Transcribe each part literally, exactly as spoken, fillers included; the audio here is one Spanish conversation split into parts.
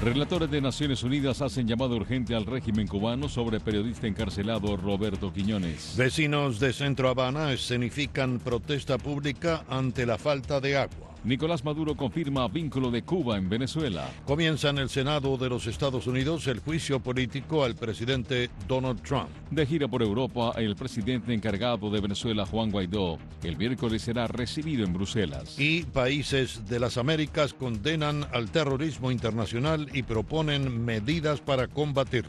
Relatores de Naciones Unidas hacen llamado urgente al régimen cubano sobre periodista encarcelado Roberto Quiñones. Vecinos de Centro Habana escenifican protesta pública ante la falta de agua. Nicolás Maduro confirma vínculo de Cuba en Venezuela. Comienza en el Senado de los Estados Unidos el juicio político al presidente Donald Trump. De gira por Europa, el presidente encargado de Venezuela, Juan Guaidó, el miércoles será recibido en Bruselas. Y países de las Américas condenan al terrorismo internacional y proponen medidas para combatirlo.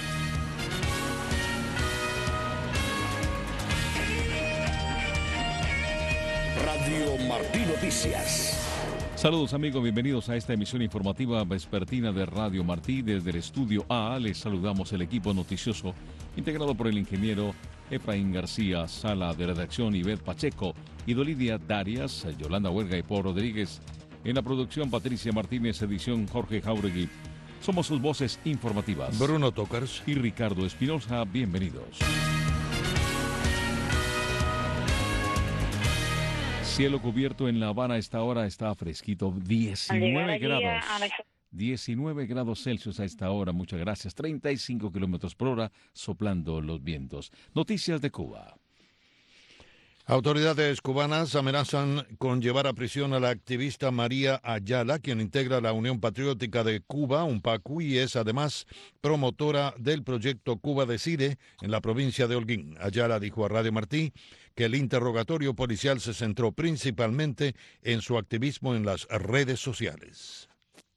Radio Martí Noticias. Saludos amigos, bienvenidos a esta emisión informativa vespertina de Radio Martí. Desde el estudio A les saludamos el equipo noticioso integrado por el ingeniero Efraín García, sala de redacción Ivette Pacheco, Idolidia Darias, Yolanda Huerga y Paul Rodríguez. En la producción Patricia Martínez, edición Jorge Jauregui. Somos sus voces informativas. Bruno Tocars y Ricardo Espinosa, bienvenidos. Cielo cubierto en La Habana a esta hora, está fresquito, diecinueve grados. diecinueve grados Celsius a esta hora, muchas gracias. treinta y cinco kilómetros por hora, soplando los vientos. Noticias de Cuba. Autoridades cubanas amenazan con llevar a prisión a la activista María Ayala, quien integra la Unión Patriótica de Cuba, UNPACU, y es además promotora del proyecto Cuba Decide en la provincia de Holguín. Ayala dijo a Radio Martí que el interrogatorio policial se centró principalmente en su activismo en las redes sociales.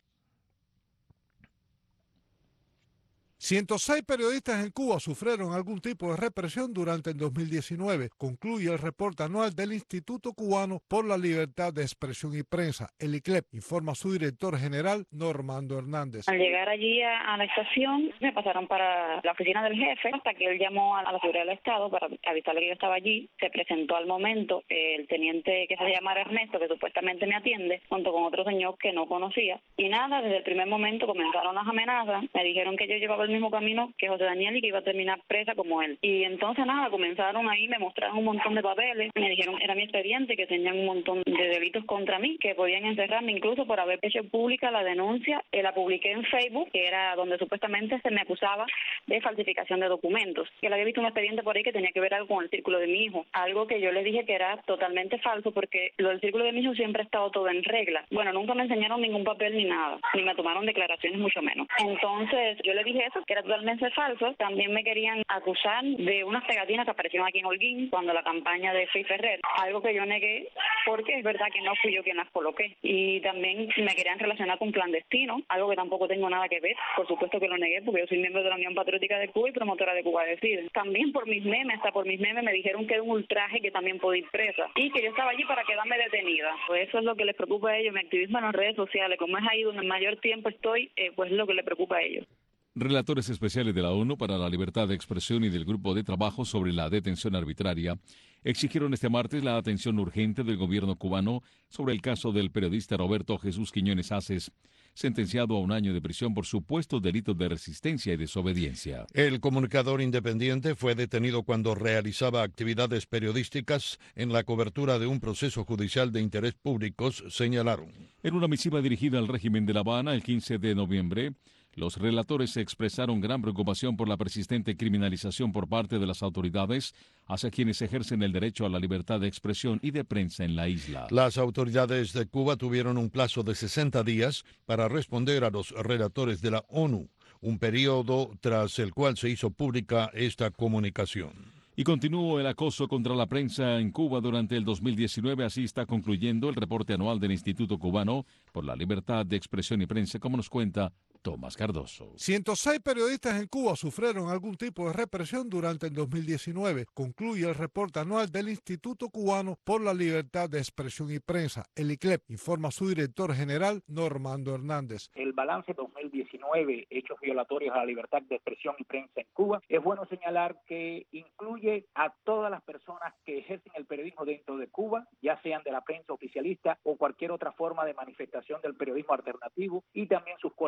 ciento seis periodistas en Cuba sufrieron algún tipo de represión durante el dos mil diecinueve, concluye el reporte anual del Instituto Cubano por la Libertad de Expresión y Prensa, el I C L E P, informa su director general, Normando Hernández. Al llegar allí a, a la estación, me pasaron para la oficina del jefe, hasta que él llamó a la seguridad del Estado para avisarle que yo estaba allí. Se presentó al momento el teniente que se llama Ernesto, que supuestamente me atiende, junto con otro señor que no conocía. Y nada, desde el primer momento comenzaron las amenazas, me dijeron que yo llevaba el mismo camino que José Daniel y que iba a terminar presa como él. Y entonces nada, comenzaron ahí, me mostraron un montón de papeles, me dijeron que era mi expediente, que tenían un montón de delitos contra mí, que podían encerrarme incluso por haber hecho pública la denuncia. Eh, la publiqué en Facebook, que era donde supuestamente se me acusaba de falsificación de documentos, que le había visto un expediente por ahí que tenía que ver algo con el círculo de mi hijo, algo que yo le dije que era totalmente falso, porque lo del círculo de mi hijo siempre ha estado todo en regla. Bueno, nunca me enseñaron ningún papel ni nada, ni me tomaron declaraciones mucho menos. Entonces yo le dije eso, que era totalmente falso. También me querían acusar de unas pegatinas que aparecieron aquí en Holguín cuando la campaña de Fey Ferrer, algo que yo negué porque es verdad que no fui yo quien las coloqué. Y también me querían relacionar con clandestino, algo que tampoco tengo nada que ver. Por supuesto que lo negué porque yo soy miembro de la Unión Patriótica de Cuba y promotora de Cuba Decide. También por mis memes, hasta por mis memes me dijeron que era un ultraje, que también podía ir presa y que yo estaba allí para quedarme detenida. Pues eso es lo que les preocupa a ellos, mi activismo en las redes sociales. Como es ahí donde mayor tiempo estoy, eh, pues es lo que les preocupa a ellos. Relatores especiales de la ONU para la Libertad de Expresión y del Grupo de Trabajo sobre la Detención Arbitraria exigieron este martes la atención urgente del gobierno cubano sobre el caso del periodista Roberto Jesús Quiñones Aces, sentenciado a un año de prisión por supuestos delitos de resistencia y desobediencia. El comunicador independiente fue detenido cuando realizaba actividades periodísticas en la cobertura de un proceso judicial de interés público, señalaron. En una misiva dirigida al régimen de La Habana el quince de noviembre, los relatores expresaron gran preocupación por la persistente criminalización por parte de las autoridades hacia quienes ejercen el derecho a la libertad de expresión y de prensa en la isla. Las autoridades de Cuba tuvieron un plazo de sesenta días para responder a los relatores de la ONU, un periodo tras el cual se hizo pública esta comunicación. Y continuó el acoso contra la prensa en Cuba durante el dos mil diecinueve, así está concluyendo el reporte anual del Instituto Cubano por la Libertad de Expresión y Prensa, como nos cuenta Tomás Cardoso. ciento seis periodistas en Cuba sufrieron algún tipo de represión durante el dos mil diecinueve, concluye el reporte anual del Instituto Cubano por la Libertad de Expresión y Prensa, el I C L E P, informa su director general, Normando Hernández. El balance dos mil diecinueve, hechos violatorios a la libertad de expresión y prensa en Cuba, es bueno señalar que incluye a todas las personas que ejercen el periodismo dentro de Cuba, ya sean de la prensa oficialista o cualquier otra forma de manifestación del periodismo alternativo, y también sus colaboradores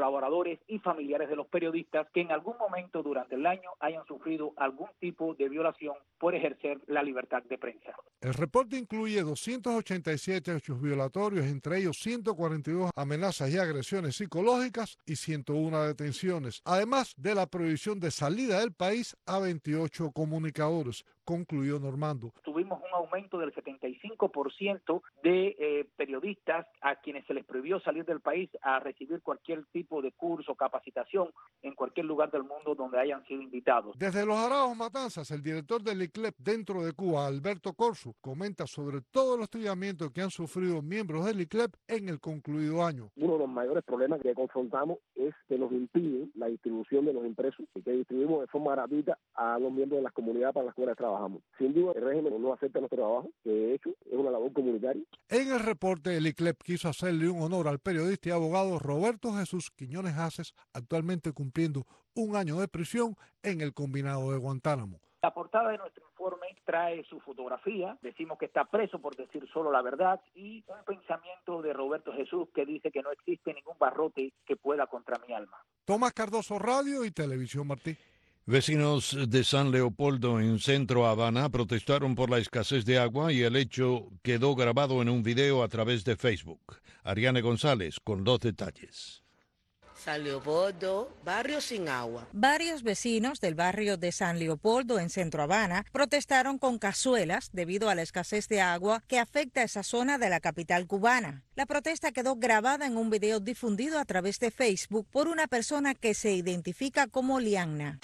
colaboradores y familiares de los periodistas que en algún momento durante el año hayan sufrido algún tipo de violación por ejercer la libertad de prensa. El reporte incluye doscientos ochenta y siete hechos violatorios, entre ellos ciento cuarenta y dos amenazas y agresiones psicológicas y ciento uno detenciones, además de la prohibición de salida del país a veintiocho comunicadores, concluyó Normando. Tuvimos un aumento del setenta y cinco por ciento de eh, periodistas a quienes se les prohibió salir del país a recibir cualquier tipo de curso, capacitación en cualquier lugar del mundo donde hayan sido invitados. Desde Los Araos Matanzas, el director del I C L E P dentro de Cuba, Alberto Corso, comenta sobre todos los hostigamientos que han sufrido miembros del I C L E P en el concluido año. Uno de los mayores problemas que confrontamos es que nos impiden la distribución de los impresos y que distribuimos de forma gratuita a los miembros de las comunidades para las cuales trabajamos. Sin duda, el régimen no acepta nuestro trabajo, que de hecho es una labor comunitaria. En el reporte, el I C L E P quiso hacerle un honor al periodista y abogado Roberto Jesús Quiñones Haces, actualmente cumpliendo un año de prisión en el combinado de Guantánamo. La portada de nuestro informe trae su fotografía, decimos que está preso por decir solo la verdad y un pensamiento de Roberto Jesús que dice que no existe ningún barrote que pueda contra mi alma. Tomás Cardoso, Radio y Televisión Martí. Vecinos de San Leopoldo en Centro Habana protestaron por la escasez de agua y el hecho quedó grabado en un video a través de Facebook. Ariane González con los detalles. San Leopoldo, barrio sin agua. Varios vecinos del barrio de San Leopoldo en Centro Habana protestaron con cazuelas debido a la escasez de agua que afecta a esa zona de la capital cubana. La protesta quedó grabada en un video difundido a través de Facebook por una persona que se identifica como Lianna.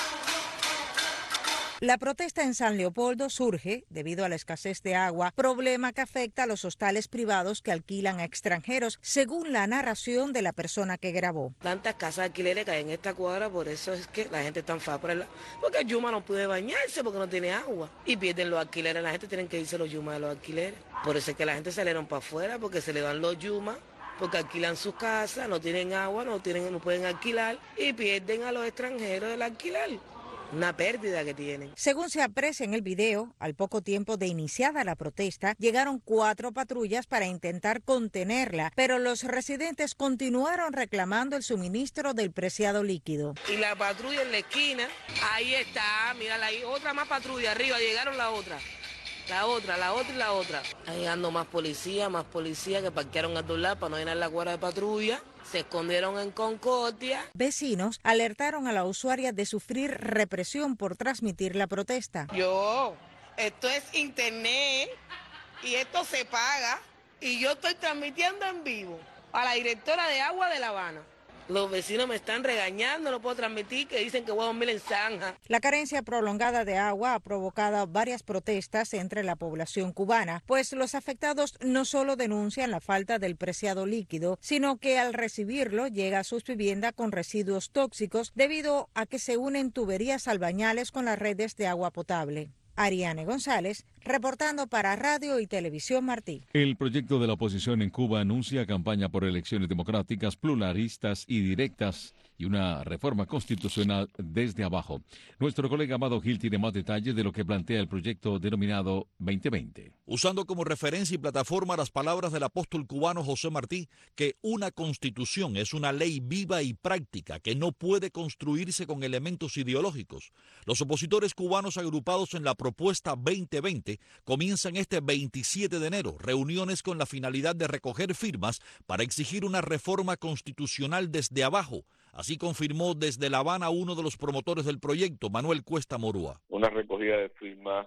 La protesta en San Leopoldo surge debido a la escasez de agua, problema que afecta a los hostales privados que alquilan a extranjeros, según la narración de la persona que grabó. Tantas casas de alquileres que hay en esta cuadra, por eso es que la gente está enfadada. Porque Yuma no puede bañarse porque no tiene agua. Y pierden los alquileres, la gente tiene que irse los Yuma de los alquileres. Por eso es que la gente salieron para afuera, porque se le dan los Yuma, porque alquilan sus casas, no tienen agua, no, tienen, no pueden alquilar y pierden a los extranjeros del alquiler. Una pérdida que tienen. Según se aprecia en el video, al poco tiempo de iniciada la protesta, llegaron cuatro patrullas para intentar contenerla, pero los residentes continuaron reclamando el suministro del preciado líquido. Y la patrulla en la esquina, ahí está, mírala ahí, otra más patrulla, arriba llegaron la otra. La otra, la otra y la otra. Ahí ando más policía, más policía que parquearon a dos lados para no llenar la cuadra de patrulla. Se escondieron en Concordia. Vecinos alertaron a la usuaria de sufrir represión por transmitir la protesta. Yo, esto es internet y esto se paga y yo estoy transmitiendo en vivo a la directora de agua de La Habana. Los vecinos me están regañando, no puedo transmitir, que dicen que voy a dormir en zanja. La carencia prolongada de agua ha provocado varias protestas entre la población cubana, pues los afectados no solo denuncian la falta del preciado líquido, sino que al recibirlo llega a sus viviendas con residuos tóxicos debido a que se unen tuberías albañales con las redes de agua potable. Ariane González, reportando para Radio y Televisión Martí. El proyecto de la oposición en Cuba anuncia campaña por elecciones democráticas, pluralistas y directas y una reforma constitucional desde abajo. Nuestro colega Amado Gil tiene más detalles de lo que plantea el proyecto denominado veinte veinte. Usando como referencia y plataforma las palabras del apóstol cubano José Martí, que una constitución es una ley viva y práctica que no puede construirse con elementos ideológicos. Los opositores cubanos agrupados en la propuesta veinte veinte comienzan este veintisiete de enero reuniones con la finalidad de recoger firmas para exigir una reforma constitucional desde abajo. Así confirmó desde La Habana uno de los promotores del proyecto, Manuel Cuesta Morúa. Una recogida de firmas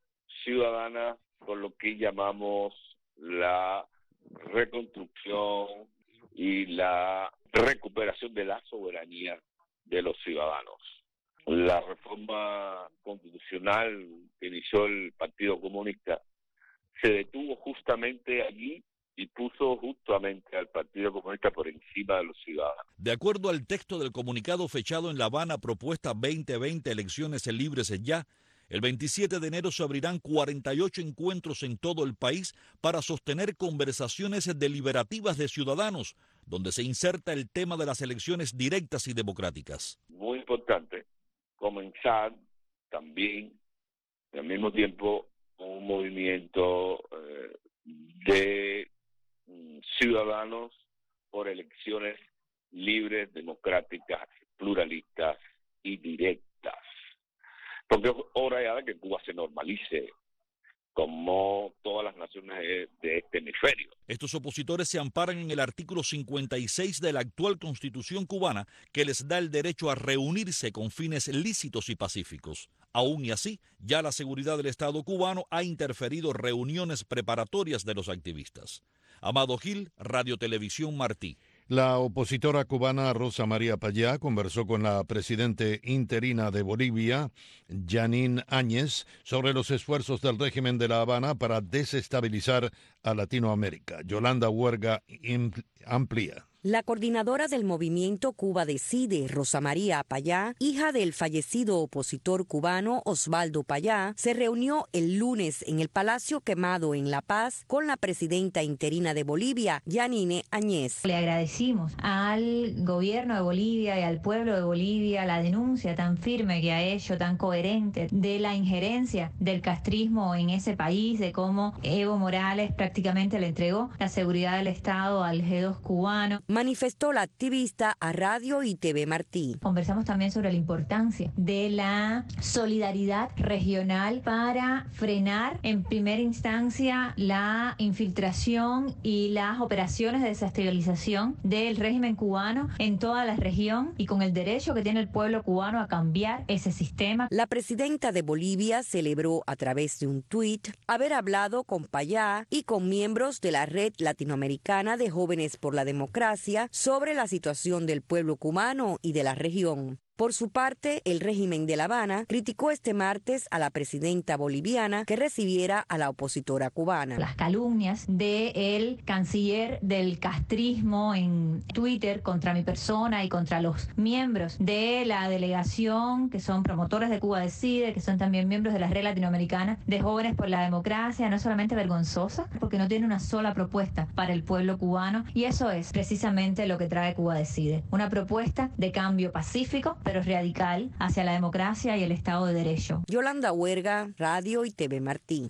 ciudadana con lo que llamamos la reconstrucción y la recuperación de la soberanía de los ciudadanos. La reforma constitucional que inició el Partido Comunista se detuvo justamente allí y puso justamente al Partido Comunista por encima de los ciudadanos. De acuerdo al texto del comunicado fechado en La Habana, propuesta veinte veinte, elecciones libres ya, el veintisiete de enero se abrirán cuarenta y ocho encuentros en todo el país para sostener conversaciones deliberativas de ciudadanos, donde se inserta el tema de las elecciones directas y democráticas. Muy importante comenzar también, al mismo tiempo, un movimiento eh, de ciudadanos por elecciones libres, democráticas, pluralistas y directas. Porque es hora ya de que Cuba se normalice como todas las naciones de, de este hemisferio. Estos opositores se amparan en el artículo cincuenta y seis de la actual Constitución cubana, que les da el derecho a reunirse con fines lícitos y pacíficos. Aún y así, ya la seguridad del Estado cubano ha interferido reuniones preparatorias de los activistas. Amado Gil, Radio Televisión Martí. La opositora cubana Rosa María Payá conversó con la presidente interina de Bolivia, Jeanine Áñez, sobre los esfuerzos del régimen de La Habana para desestabilizar a Latinoamérica. Yolanda Huerga amplía. La coordinadora del movimiento Cuba Decide, Rosa María Payá, hija del fallecido opositor cubano Osvaldo Payá, se reunió el lunes en el Palacio Quemado en La Paz con la presidenta interina de Bolivia, Jeanine Áñez. Le agradecimos al gobierno de Bolivia y al pueblo de Bolivia la denuncia tan firme que ha hecho, tan coherente, de la injerencia del castrismo en ese país, de cómo Evo Morales prácticamente le entregó la seguridad del Estado al G dos cubano. Manifestó la activista a Radio y T V Martí. Conversamos también sobre la importancia de la solidaridad regional para frenar en primera instancia la infiltración y las operaciones de desestabilización del régimen cubano en toda la región y con el derecho que tiene el pueblo cubano a cambiar ese sistema. La presidenta de Bolivia celebró a través de un tuit haber hablado con Payá y con miembros de la Red Latinoamericana de Jóvenes por la Democracia sobre la situación del pueblo cubano y de la región. Por su parte, el régimen de La Habana criticó este martes a la presidenta boliviana que recibiera a la opositora cubana. Las calumnias del canciller del castrismo en Twitter contra mi persona y contra los miembros de la delegación que son promotores de Cuba Decide, que son también miembros de la Red Latinoamericana de Jóvenes por la Democracia, no es solamente vergonzosa, porque no tiene una sola propuesta para el pueblo cubano, y eso es precisamente lo que trae Cuba Decide, una propuesta de cambio pacífico, pero radical, hacia la democracia y el Estado de Derecho. Yolanda Huerga, Radio y T V Martí.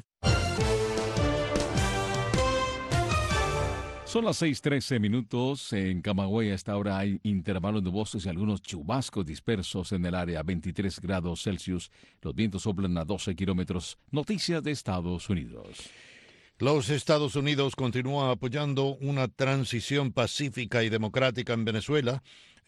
Son las seis trece minutos. En Camagüey a esta hora hay intervalos nubosos y algunos chubascos dispersos en el área, veintitrés grados Celsius. Los vientos soplan a doce kilómetros. Noticias de Estados Unidos. Los Estados Unidos continúan apoyando una transición pacífica y democrática en Venezuela,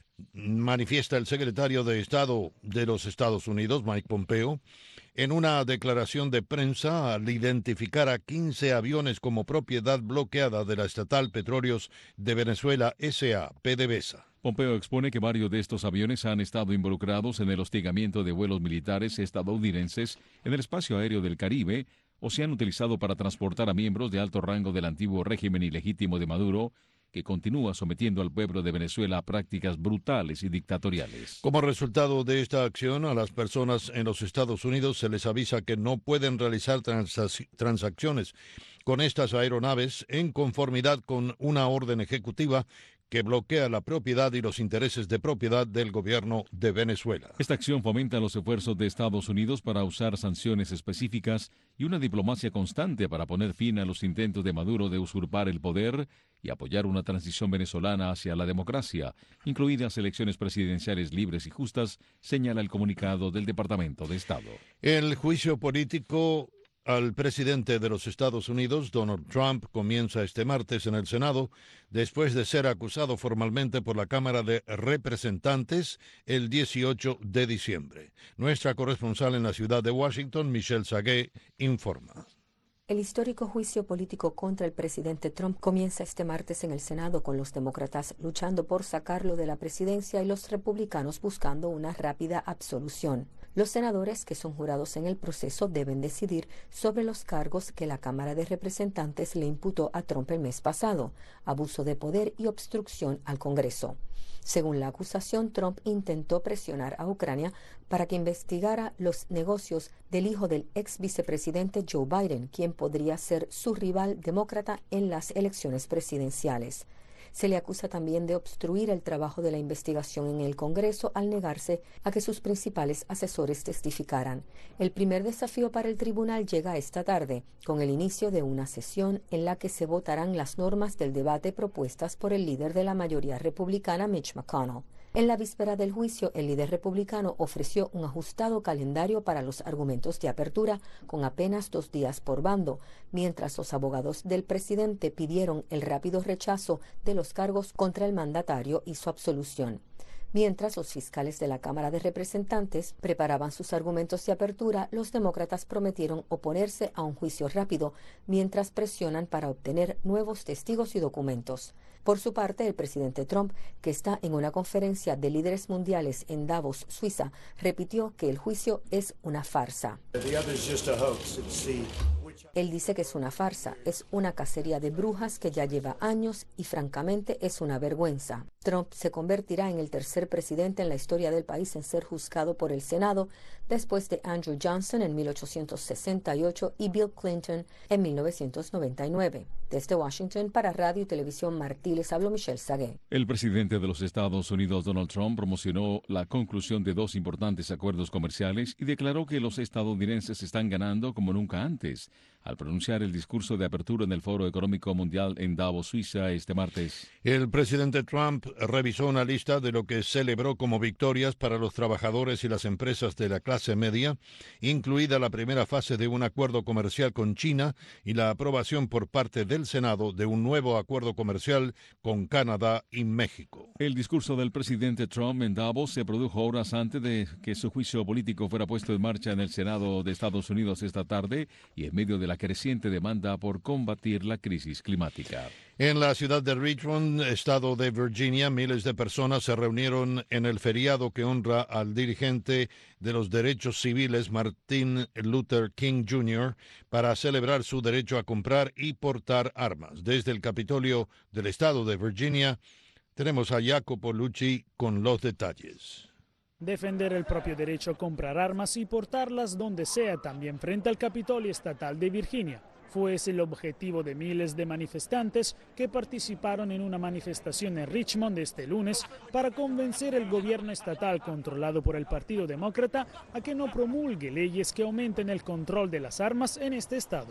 manifiesta el secretario de Estado de los Estados Unidos, Mike Pompeo, en una declaración de prensa al identificar a quince aviones como propiedad bloqueada de la estatal Petróleos de Venezuela S A, PDVSA. Pompeo expone que varios de estos aviones han estado involucrados en el hostigamiento de vuelos militares estadounidenses en el espacio aéreo del Caribe o se han utilizado para transportar a miembros de alto rango del antiguo régimen ilegítimo de Maduro, que continúa sometiendo al pueblo de Venezuela a prácticas brutales y dictatoriales. Como resultado de esta acción, a las personas en los Estados Unidos se les avisa que no pueden realizar transac- transacciones con estas aeronaves en conformidad con una orden ejecutiva que bloquea la propiedad y los intereses de propiedad del gobierno de Venezuela. Esta acción fomenta los esfuerzos de Estados Unidos para usar sanciones específicas y una diplomacia constante para poner fin a los intentos de Maduro de usurpar el poder y apoyar una transición venezolana hacia la democracia, incluidas elecciones presidenciales libres y justas, señala el comunicado del Departamento de Estado. El juicio político al presidente de los Estados Unidos, Donald Trump, comienza este martes en el Senado, después de ser acusado formalmente por la Cámara de Representantes el dieciocho de diciembre. Nuestra corresponsal en la ciudad de Washington, Michelle Sagué, informa. El histórico juicio político contra el presidente Trump comienza este martes en el Senado, con los demócratas luchando por sacarlo de la presidencia y los republicanos buscando una rápida absolución. Los senadores que son jurados en el proceso deben decidir sobre los cargos que la Cámara de Representantes le imputó a Trump el mes pasado: abuso de poder y obstrucción al Congreso. Según la acusación, Trump intentó presionar a Ucrania para que investigara los negocios del hijo del ex vicepresidente Joe Biden, quien podría ser su rival demócrata en las elecciones presidenciales. Se le acusa también de obstruir el trabajo de la investigación en el Congreso al negarse a que sus principales asesores testificaran. El primer desafío para el tribunal llega esta tarde, con el inicio de una sesión en la que se votarán las normas del debate propuestas por el líder de la mayoría republicana, Mitch McConnell. En la víspera del juicio, el líder republicano ofreció un ajustado calendario para los argumentos de apertura, con apenas dos días por bando, mientras los abogados del presidente pidieron el rápido rechazo de los cargos contra el mandatario y su absolución. Mientras los fiscales de la Cámara de Representantes preparaban sus argumentos de apertura, los demócratas prometieron oponerse a un juicio rápido mientras presionan para obtener nuevos testigos y documentos. Por su parte, el presidente Trump, que está en una conferencia de líderes mundiales en Davos, Suiza, repitió que el juicio es una farsa. Él dice que es una farsa, es una cacería de brujas que ya lleva años y francamente es una vergüenza. Trump se convertirá en el tercer presidente en la historia del país en ser juzgado por el Senado, después de Andrew Johnson en mil ochocientos sesenta y ocho y Bill Clinton en mil novecientos noventa y nueve. Desde Washington, para Radio y Televisión Martí, les habló Michelle Sagué. El presidente de los Estados Unidos, Donald Trump, promocionó la conclusión de dos importantes acuerdos comerciales y declaró que los estadounidenses están ganando como nunca antes, al pronunciar el discurso de apertura en el Foro Económico Mundial en Davos, Suiza, este martes. El presidente Trump revisó una lista de lo que celebró como victorias para los trabajadores y las empresas de la clase media, incluida la primera fase de un acuerdo comercial con China y la aprobación por parte del Senado de un nuevo acuerdo comercial con Canadá y México. El discurso del presidente Trump en Davos se produjo horas antes de que su juicio político fuera puesto en marcha en el Senado de Estados Unidos esta tarde y en medio de la creciente demanda por combatir la crisis climática. En la ciudad de Richmond, estado de Virginia, miles de personas se reunieron en el feriado que honra al dirigente de los derechos civiles, Martin Luther King junior, para celebrar su derecho a comprar y portar armas. Desde el Capitolio del estado de Virginia, tenemos a Jacopo Lucci con los detalles. Defender el propio derecho a comprar armas y portarlas donde sea, también frente al Capitolio Estatal de Virginia. Fue ese el objetivo de miles de manifestantes que participaron en una manifestación en Richmond este lunes para convencer al gobierno estatal controlado por el Partido Demócrata a que no promulgue leyes que aumenten el control de las armas en este estado.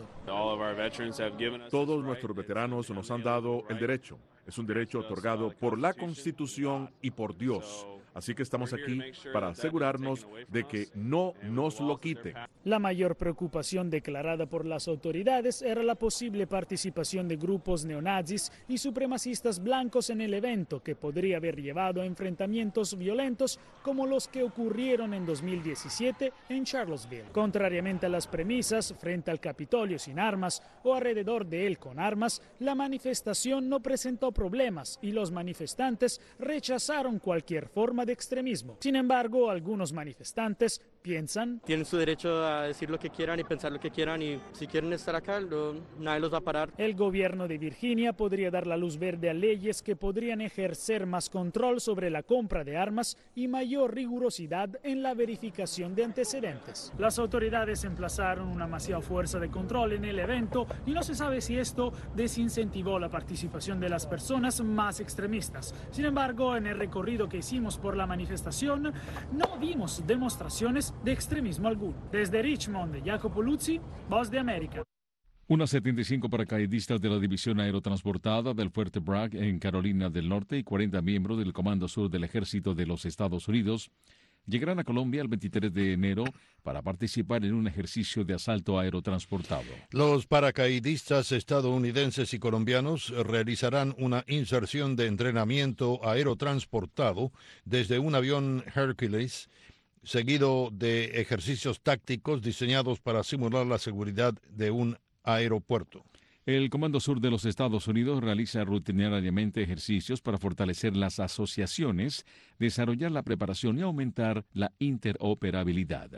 Todos nuestros veteranos nos han dado el derecho. Es un derecho otorgado por la Constitución y por Dios. Así que estamos aquí para asegurarnos de que no nos lo quiten. La mayor preocupación declarada por las autoridades era la posible participación de grupos neonazis y supremacistas blancos en el evento, que podría haber llevado a enfrentamientos violentos como los que ocurrieron en dos mil diecisiete en Charlottesville. Contrariamente a las premisas, frente al Capitolio sin armas o alrededor de él con armas, la manifestación no presentó problemas y los manifestantes rechazaron cualquier forma de extremismo. Sin embargo, algunos manifestantes piensan... Tienen su derecho a decir lo que quieran y pensar lo que quieran, y si quieren estar acá, lo, nadie los va a parar. El gobierno de Virginia podría dar la luz verde a leyes que podrían ejercer más control sobre la compra de armas y mayor rigurosidad en la verificación de antecedentes. Las autoridades emplazaron una masiva fuerza de control en el evento y no se sabe si esto desincentivó la participación de las personas más extremistas. Sin embargo, en el recorrido que hicimos por la manifestación, no vimos demostraciones de extremismo alguno. Desde Richmond, Jacopo Lucci, Voz de América. Unas setenta y cinco paracaidistas de la División Aerotransportada del Fuerte Bragg en Carolina del Norte y cuarenta miembros del Comando Sur del Ejército de los Estados Unidos llegarán a Colombia el veintitrés de enero para participar en un ejercicio de asalto aerotransportado. Los paracaidistas estadounidenses y colombianos realizarán una inserción de entrenamiento aerotransportado desde un avión Hercules, seguido de ejercicios tácticos diseñados para simular la seguridad de un aeropuerto. El Comando Sur de los Estados Unidos realiza rutinariamente ejercicios para fortalecer las asociaciones, desarrollar la preparación y aumentar la interoperabilidad.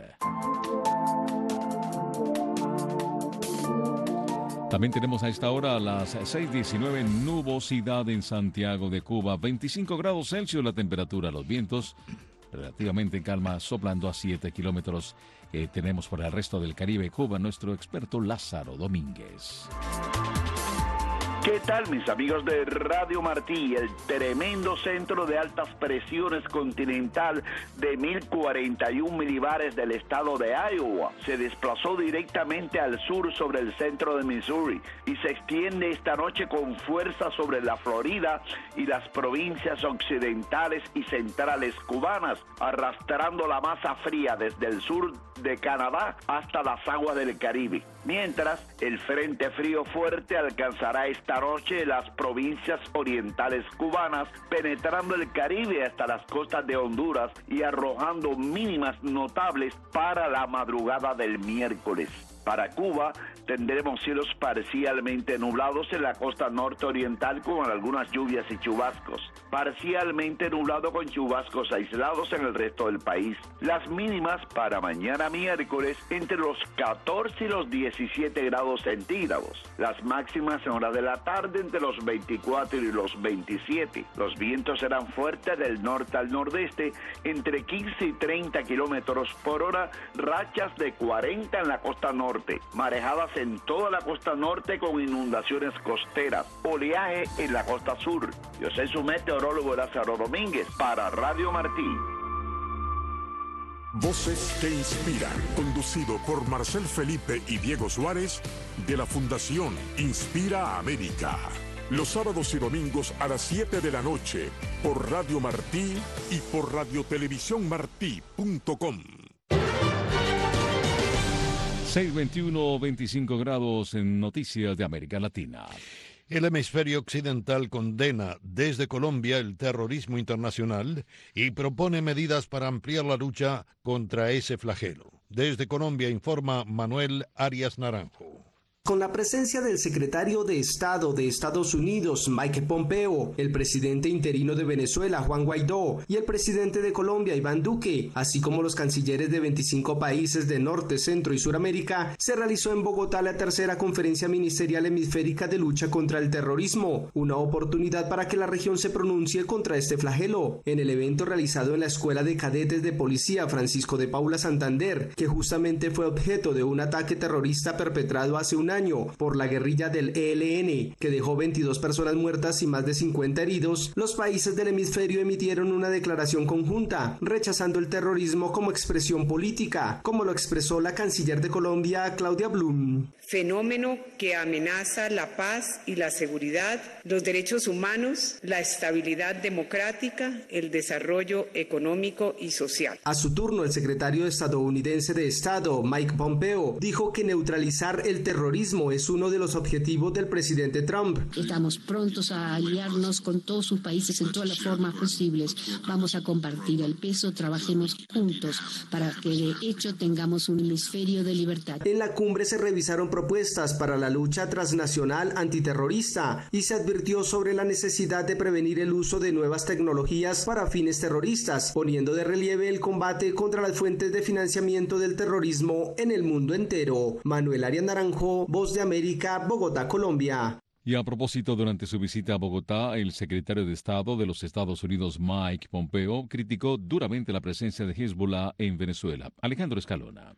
También tenemos a esta hora a las seis diecinueve nubosidad en Santiago de Cuba, veinticinco grados Celsius la temperatura, los vientos relativamente en calma, soplando a siete kilómetros. Eh, tenemos por el resto del Caribe y Cuba nuestro experto Lázaro Domínguez. ¿Qué tal, mis amigos de Radio Martí? El tremendo centro de altas presiones continental de mil cuarenta y uno milibares del estado de Iowa se desplazó directamente al sur sobre el centro de Missouri y se extiende esta noche con fuerza sobre la Florida y las provincias occidentales y centrales cubanas, arrastrando la masa fría desde el sur de Canadá hasta las aguas del Caribe. Mientras, el frente frío fuerte alcanzará esta noche las provincias orientales cubanas, penetrando el Caribe hasta las costas de Honduras y arrojando mínimas notables para la madrugada del miércoles. Para Cuba, tendremos cielos parcialmente nublados en la costa norte oriental con algunas lluvias y chubascos. Parcialmente nublado con chubascos aislados en el resto del país. Las mínimas para mañana miércoles entre los catorce y los diecisiete grados centígrados. Las máximas en horas de la tarde entre los veinticuatro y los veintisiete. Los vientos serán fuertes del norte al nordeste entre quince y treinta kilómetros por hora, rachas de cuarenta en la costa norte. Marejadas en toda la costa norte con inundaciones costeras, oleaje en la costa sur. Yo soy su meteorólogo Lázaro Domínguez para Radio Martí. Voces que inspiran, conducido por Marcel Felipe y Diego Suárez, de la Fundación Inspira América. Los sábados y domingos a las siete de la noche, por Radio Martí y por radiotelevisión martí punto com. seis veintiuno, veinticinco grados en Noticias de América Latina. El hemisferio occidental condena desde Colombia el terrorismo internacional y propone medidas para ampliar la lucha contra ese flagelo. Desde Colombia informa Manuel Arias Naranjo. Con la presencia del secretario de Estado de Estados Unidos, Mike Pompeo, el presidente interino de Venezuela, Juan Guaidó, y el presidente de Colombia, Iván Duque, así como los cancilleres de veinticinco países de Norte, Centro y Suramérica, se realizó en Bogotá la tercera conferencia ministerial hemisférica de lucha contra el terrorismo, una oportunidad para que la región se pronuncie contra este flagelo. En el evento realizado en la Escuela de Cadetes de Policía Francisco de Paula Santander, que justamente fue objeto de un ataque terrorista perpetrado hace un año por la guerrilla del E L N, que dejó veintidós personas muertas y más de cincuenta heridos, los países del hemisferio emitieron una declaración conjunta, rechazando el terrorismo como expresión política, como lo expresó la canciller de Colombia, Claudia Blum. Fenómeno que amenaza la paz y la seguridad, los derechos humanos, la estabilidad democrática, el desarrollo económico y social. A su turno, el secretario estadounidense de Estado, Mike Pompeo, dijo que neutralizar el terrorismo es uno de los objetivos del presidente Trump. Estamos prontos a aliarnos con todos sus países en todas las formas posibles. Vamos a compartir el peso, trabajemos juntos para que de hecho tengamos un hemisferio de libertad. En la cumbre se revisaron propuestas para la lucha transnacional antiterrorista y se advirtió sobre la necesidad de prevenir el uso de nuevas tecnologías para fines terroristas, poniendo de relieve el combate contra las fuentes de financiamiento del terrorismo en el mundo entero. Manuel Arias Naranjo, Voz de América, Bogotá, Colombia. Y a propósito, durante su visita a Bogotá, el secretario de Estado de los Estados Unidos, Mike Pompeo, criticó duramente la presencia de Hezbollah en Venezuela. Alejandro Escalona.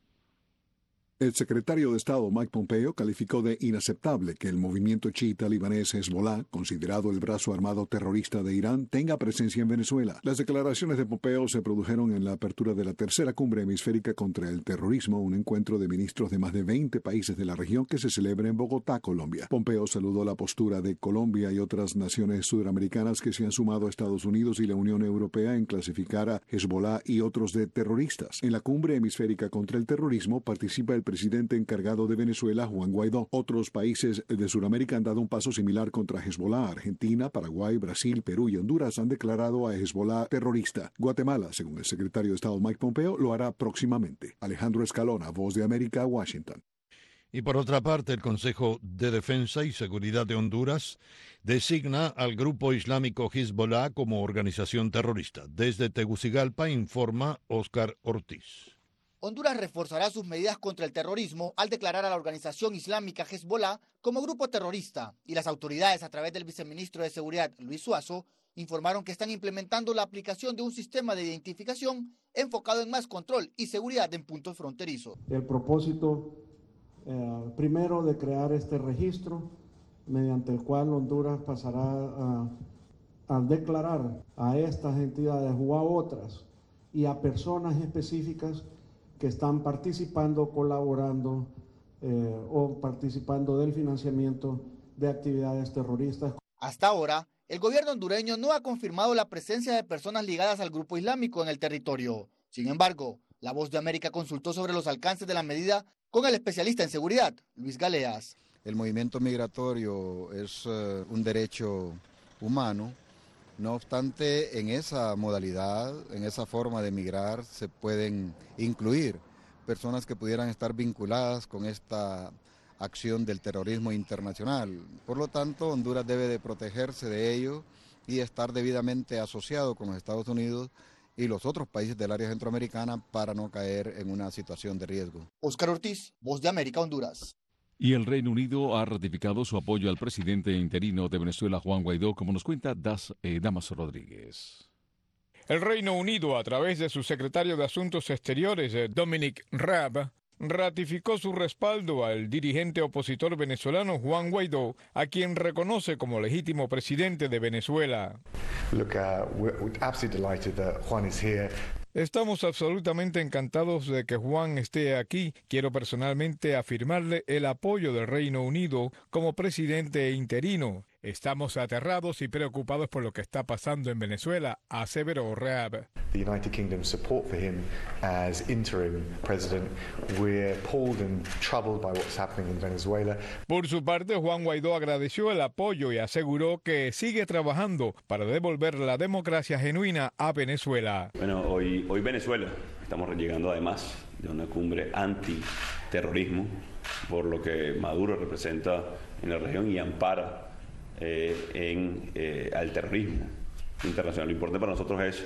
El secretario de Estado Mike Pompeo calificó de inaceptable que el movimiento chiita libanés Hezbollah, considerado el brazo armado terrorista de Irán, tenga presencia en Venezuela. Las declaraciones de Pompeo se produjeron en la apertura de la tercera cumbre hemisférica contra el terrorismo, un encuentro de ministros de más de veinte países de la región que se celebra en Bogotá, Colombia. Pompeo saludó la postura de Colombia y otras naciones sudamericanas que se han sumado a Estados Unidos y la Unión Europea en clasificar a Hezbollah y otros de terroristas. En la cumbre hemisférica contra el terrorismo participa el presidente encargado de Venezuela, Juan Guaidó. Otros países de Sudamérica han dado un paso similar contra Hezbollah. Argentina, Paraguay, Brasil, Perú y Honduras han declarado a Hezbollah terrorista. Guatemala, según el secretario de Estado Mike Pompeo, lo hará próximamente. Alejandro Escalona, Voz de América, Washington. Y por otra parte, el Consejo de Defensa y Seguridad de Honduras designa al grupo islámico Hezbollah como organización terrorista. Desde Tegucigalpa informa Óscar Ortiz. Honduras reforzará sus medidas contra el terrorismo al declarar a la organización islámica Hezbollah como grupo terrorista, y las autoridades, a través del viceministro de Seguridad, Luis Suazo, informaron que están implementando la aplicación de un sistema de identificación enfocado en más control y seguridad en puntos fronterizos. El propósito, eh, primero, de crear este registro mediante el cual Honduras pasará a, a declarar a estas entidades o a otras y a personas específicas que están participando, colaborando eh, o participando del financiamiento de actividades terroristas. Hasta ahora, el gobierno hondureño no ha confirmado la presencia de personas ligadas al grupo islámico en el territorio. Sin embargo, La Voz de América consultó sobre los alcances de la medida con el especialista en seguridad, Luis Galeas. El movimiento migratorio es uh, un derecho humano. No obstante, en esa modalidad, en esa forma de migrar, se pueden incluir personas que pudieran estar vinculadas con esta acción del terrorismo internacional. Por lo tanto, Honduras debe de protegerse de ello y estar debidamente asociado con los Estados Unidos y los otros países del área centroamericana para no caer en una situación de riesgo. Óscar Ortiz, Voz de América, Honduras. Y el Reino Unido ha ratificado su apoyo al presidente interino de Venezuela, Juan Guaidó, como nos cuenta Das, eh, Damaso Rodríguez. El Reino Unido, a través de su secretario de Asuntos Exteriores, Dominic Raab, ratificó su respaldo al dirigente opositor venezolano Juan Guaidó, a quien reconoce como legítimo presidente de Venezuela. Look, uh, we're absolutely delighted that Juan is here. Estamos absolutamente encantados de que Juan esté aquí. Quiero personalmente afirmarle el apoyo del Reino Unido como presidente interino. Estamos aterrados y preocupados por lo que está pasando en Venezuela, aseveró Raab. The United Kingdom's support for him as interim president. We're appalled and troubled by what's happening in Venezuela. Por su parte, Juan Guaidó agradeció el apoyo y aseguró que sigue trabajando para devolver la democracia genuina a Venezuela. Bueno, hoy, hoy Venezuela, estamos llegando además de una cumbre antiterrorismo, por lo que Maduro representa en la región y ampara Eh, en, eh, al terrorismo internacional. Lo importante para nosotros es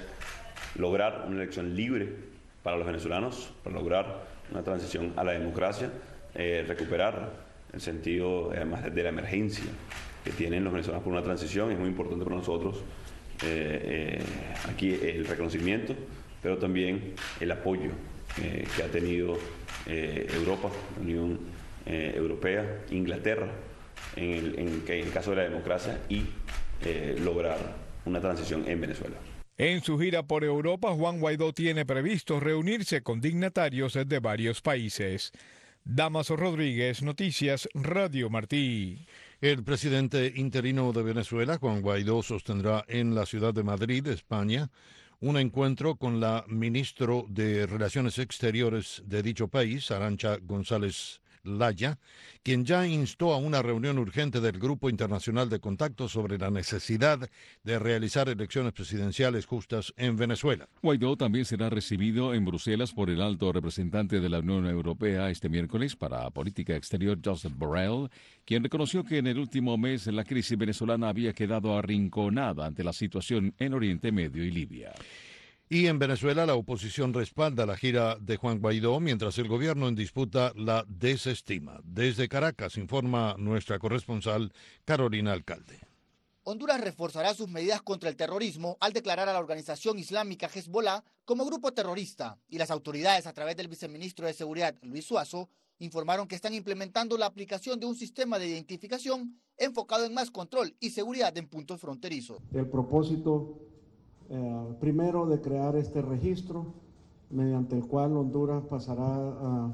lograr una elección libre para los venezolanos, para lograr una transición a la democracia, eh, recuperar el sentido además de la emergencia que tienen los venezolanos por una transición. Es muy importante para nosotros eh, eh, aquí el reconocimiento, pero también el apoyo eh, que ha tenido eh, Europa, la Unión eh, Europea, Inglaterra, En el, en el caso de la democracia y eh, lograr una transición en Venezuela. En su gira por Europa, Juan Guaidó tiene previsto reunirse con dignatarios de varios países. Damaso Rodríguez, Noticias, Radio Martí. El presidente interino de Venezuela, Juan Guaidó, sostendrá en la ciudad de Madrid, España, un encuentro con la ministra de Relaciones Exteriores de dicho país, Arantxa González Laya, quien ya instó a una reunión urgente del Grupo Internacional de Contacto sobre la necesidad de realizar elecciones presidenciales justas en Venezuela. Guaidó también será recibido en Bruselas por el alto representante de la Unión Europea este miércoles para Política Exterior, Josep Borrell, quien reconoció que en el último mes la crisis venezolana había quedado arrinconada ante la situación en Oriente Medio y Libia. Y en Venezuela la oposición respalda la gira de Juan Guaidó, mientras el gobierno en disputa la desestima. Desde Caracas informa nuestra corresponsal Carolina Alcalde. Honduras reforzará sus medidas contra el terrorismo al declarar a la organización islámica Hezbollah como grupo terrorista, y las autoridades, a través del viceministro de Seguridad Luis Suazo, informaron que están implementando la aplicación de un sistema de identificación enfocado en más control y seguridad en puntos fronterizos. El propósito Eh, primero, de crear este registro mediante el cual Honduras pasará a,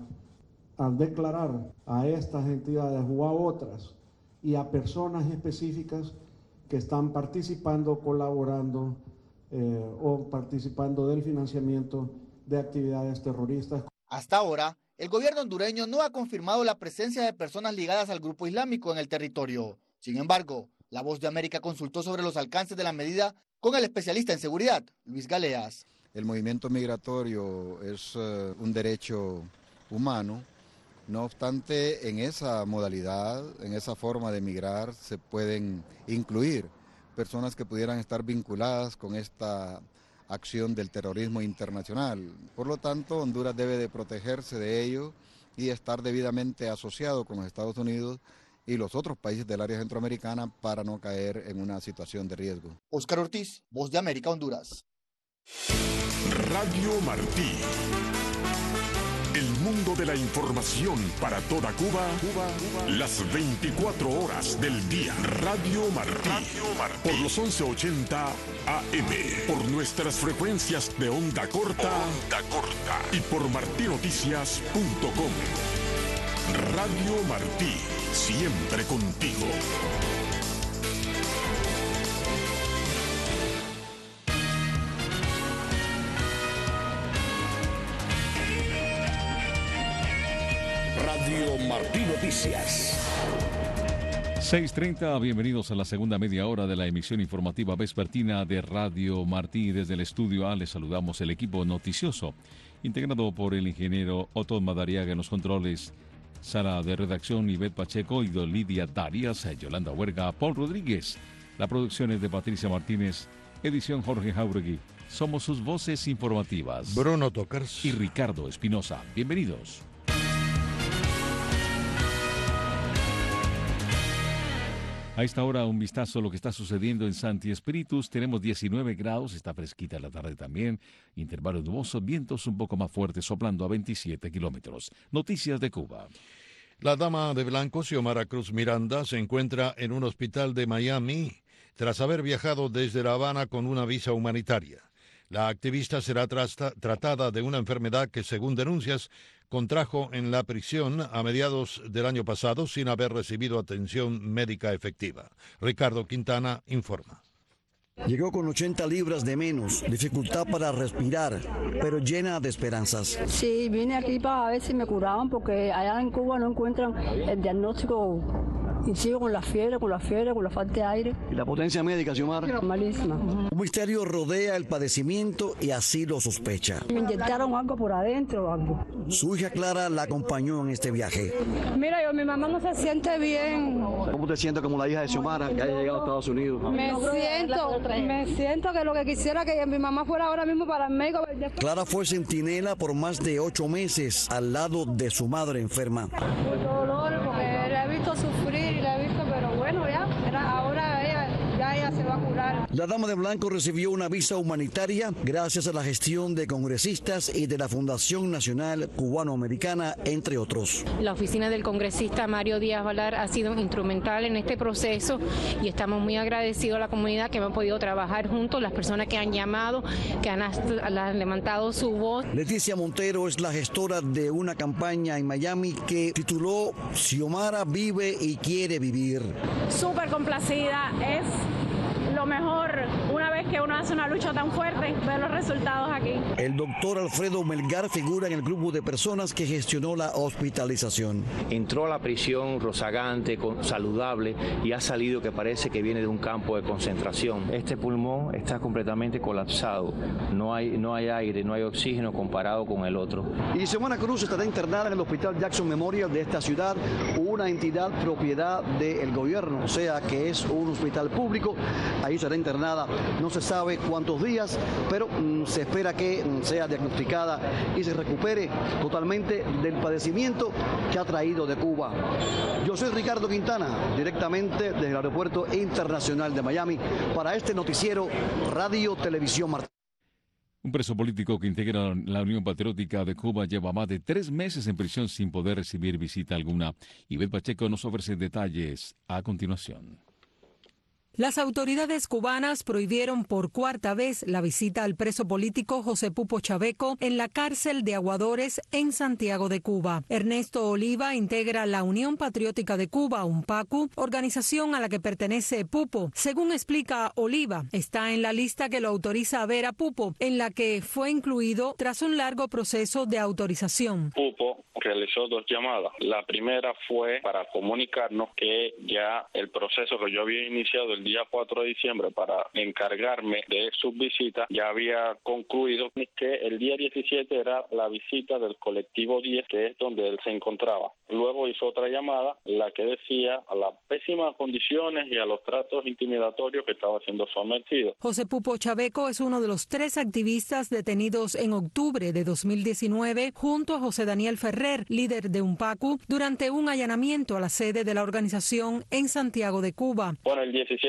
a declarar a estas entidades o a otras y a personas específicas que están participando, colaborando eh, o participando del financiamiento de actividades terroristas. Hasta ahora, el gobierno hondureño no ha confirmado la presencia de personas ligadas al grupo islámico en el territorio. Sin embargo, La Voz de América consultó sobre los alcances de la medida con el especialista en seguridad, Luis Galeas. El movimiento migratorio es uh, un derecho humano. No obstante, en esa modalidad, en esa forma de migrar, se pueden incluir personas que pudieran estar vinculadas con esta acción del terrorismo internacional. Por lo tanto, Honduras debe de protegerse de ello y estar debidamente asociado con los Estados Unidos y los otros países del área centroamericana para no caer en una situación de riesgo. Óscar Ortiz, Voz de América, Honduras. Radio Martí. El mundo de la información para toda Cuba, Cuba, Cuba. Las veinticuatro horas del día. Radio Martí. Radio Martí. Por los once ochenta A M. Por nuestras frecuencias de onda corta. Onda corta. Y por martinoticias punto com. Radio Martí. Siempre contigo. Radio Martí Noticias. seis treinta, bienvenidos a la segunda media hora de la emisión informativa vespertina de Radio Martí. Desde el estudio A les saludamos el equipo noticioso, integrado por el ingeniero Otón Madariaga en los controles, sala de redacción Ivette Pacheco y Lidia Darias, Yolanda Huerga, Paul Rodríguez. La producción es de Patricia Martínez, edición Jorge Jauregui. Somos sus voces informativas, Bruno Tocars y Ricardo Espinosa. Bienvenidos. A esta hora, un vistazo a lo que está sucediendo en Santi Espíritus. Tenemos diecinueve grados, está fresquita la tarde también. Intervalos nubosos, vientos un poco más fuertes, soplando a veintisiete kilómetros. Noticias de Cuba. La dama de blanco, Xiomara Cruz Miranda, se encuentra en un hospital de Miami tras haber viajado desde La Habana con una visa humanitaria. La activista será trata- tratada de una enfermedad que, según denuncias, contrajo en la prisión a mediados del año pasado sin haber recibido atención médica efectiva. Ricardo Quintana informa. Llegó con ochenta libras de menos, dificultad para respirar, pero llena de esperanzas. Sí, vine aquí para ver si me curaban porque allá en Cuba no encuentran el diagnóstico y sigo con la fiebre, con la fiebre, con la falta de aire. ¿Y la potencia médica, Xiomara? Malísima. Un misterio rodea el padecimiento y así lo sospecha. Me inyectaron algo por adentro o algo. Su hija Clara la acompañó en este viaje. Mira, yo, mi mamá no se siente bien. ¿Cómo te sientes como la hija de Xiomara que haya llegado a Estados Unidos? Me siento, me siento que lo que quisiera que mi mamá fuera ahora mismo para el médico. Clara fue centinela por más de ocho meses al lado de su madre enferma. Dolor, porque la he visto sufrir y la he visto, pero bueno, ya, ahora ella, ya ella se va a curar. La dama de blanco recibió una visa humanitaria gracias a la gestión de congresistas y de la Fundación Nacional Cubano-Americana, entre otros. La oficina del congresista Mario Díaz Valar ha sido instrumental en este proceso y estamos muy agradecidos a la comunidad que hemos podido trabajar juntos, las personas que han llamado, que han, han levantado su voz. Leticia Montero es la gestora de una campaña en Miami que tituló Xiomara vive y quiere vivir. Súper complacida, es lo mejor una vez que uno hace una lucha tan fuerte, ver los resultados aquí. El doctor Alfredo Melgar figura en el grupo de personas que gestionó la hospitalización. Entró a la prisión rozagante, saludable, y ha salido que parece que viene de un campo de concentración. Este pulmón está completamente colapsado, no hay, no hay aire, no hay oxígeno comparado con el otro. Y Xiomara Cruz estará internada en el Hospital Jackson Memorial de esta ciudad, una entidad propiedad del gobierno, o sea que es un hospital público. Ahí será internada, no se sabe cuántos días, pero mmm, se espera que mmm, sea diagnosticada y se recupere totalmente del padecimiento que ha traído de Cuba. Yo soy Ricardo Quintana, directamente desde el Aeropuerto Internacional de Miami, para este noticiero Radio Televisión Martí. Un preso político que integra la Unión Patriótica de Cuba lleva más de tres meses en prisión sin poder recibir visita alguna. Ivette Pacheco nos ofrece detalles a continuación. Las autoridades cubanas prohibieron por cuarta vez la visita al preso político José Pupo Chaveco en la cárcel de Aguadores en Santiago de Cuba. Ernesto Oliva integra la Unión Patriótica de Cuba, UNPACU, organización a la que pertenece Pupo. Según explica Oliva, está en la lista que lo autoriza a ver a Pupo, en la que fue incluido tras un largo proceso de autorización. Pupo realizó dos llamadas. La primera fue para comunicarnos que ya el proceso que yo había iniciado el día cuatro de diciembre para encargarme de sus visitas ya había concluido, que el día diecisiete era la visita del colectivo diez, que es donde él se encontraba. Luego hizo otra llamada, la que decía a las pésimas condiciones y a los tratos intimidatorios que estaba siendo sometido. José Pupo Chaveco es uno de los tres activistas detenidos en octubre de dos mil diecinueve junto a José Daniel Ferrer, líder de UNPACU, durante un allanamiento a la sede de la organización en Santiago de Cuba. Bueno, el diecisiete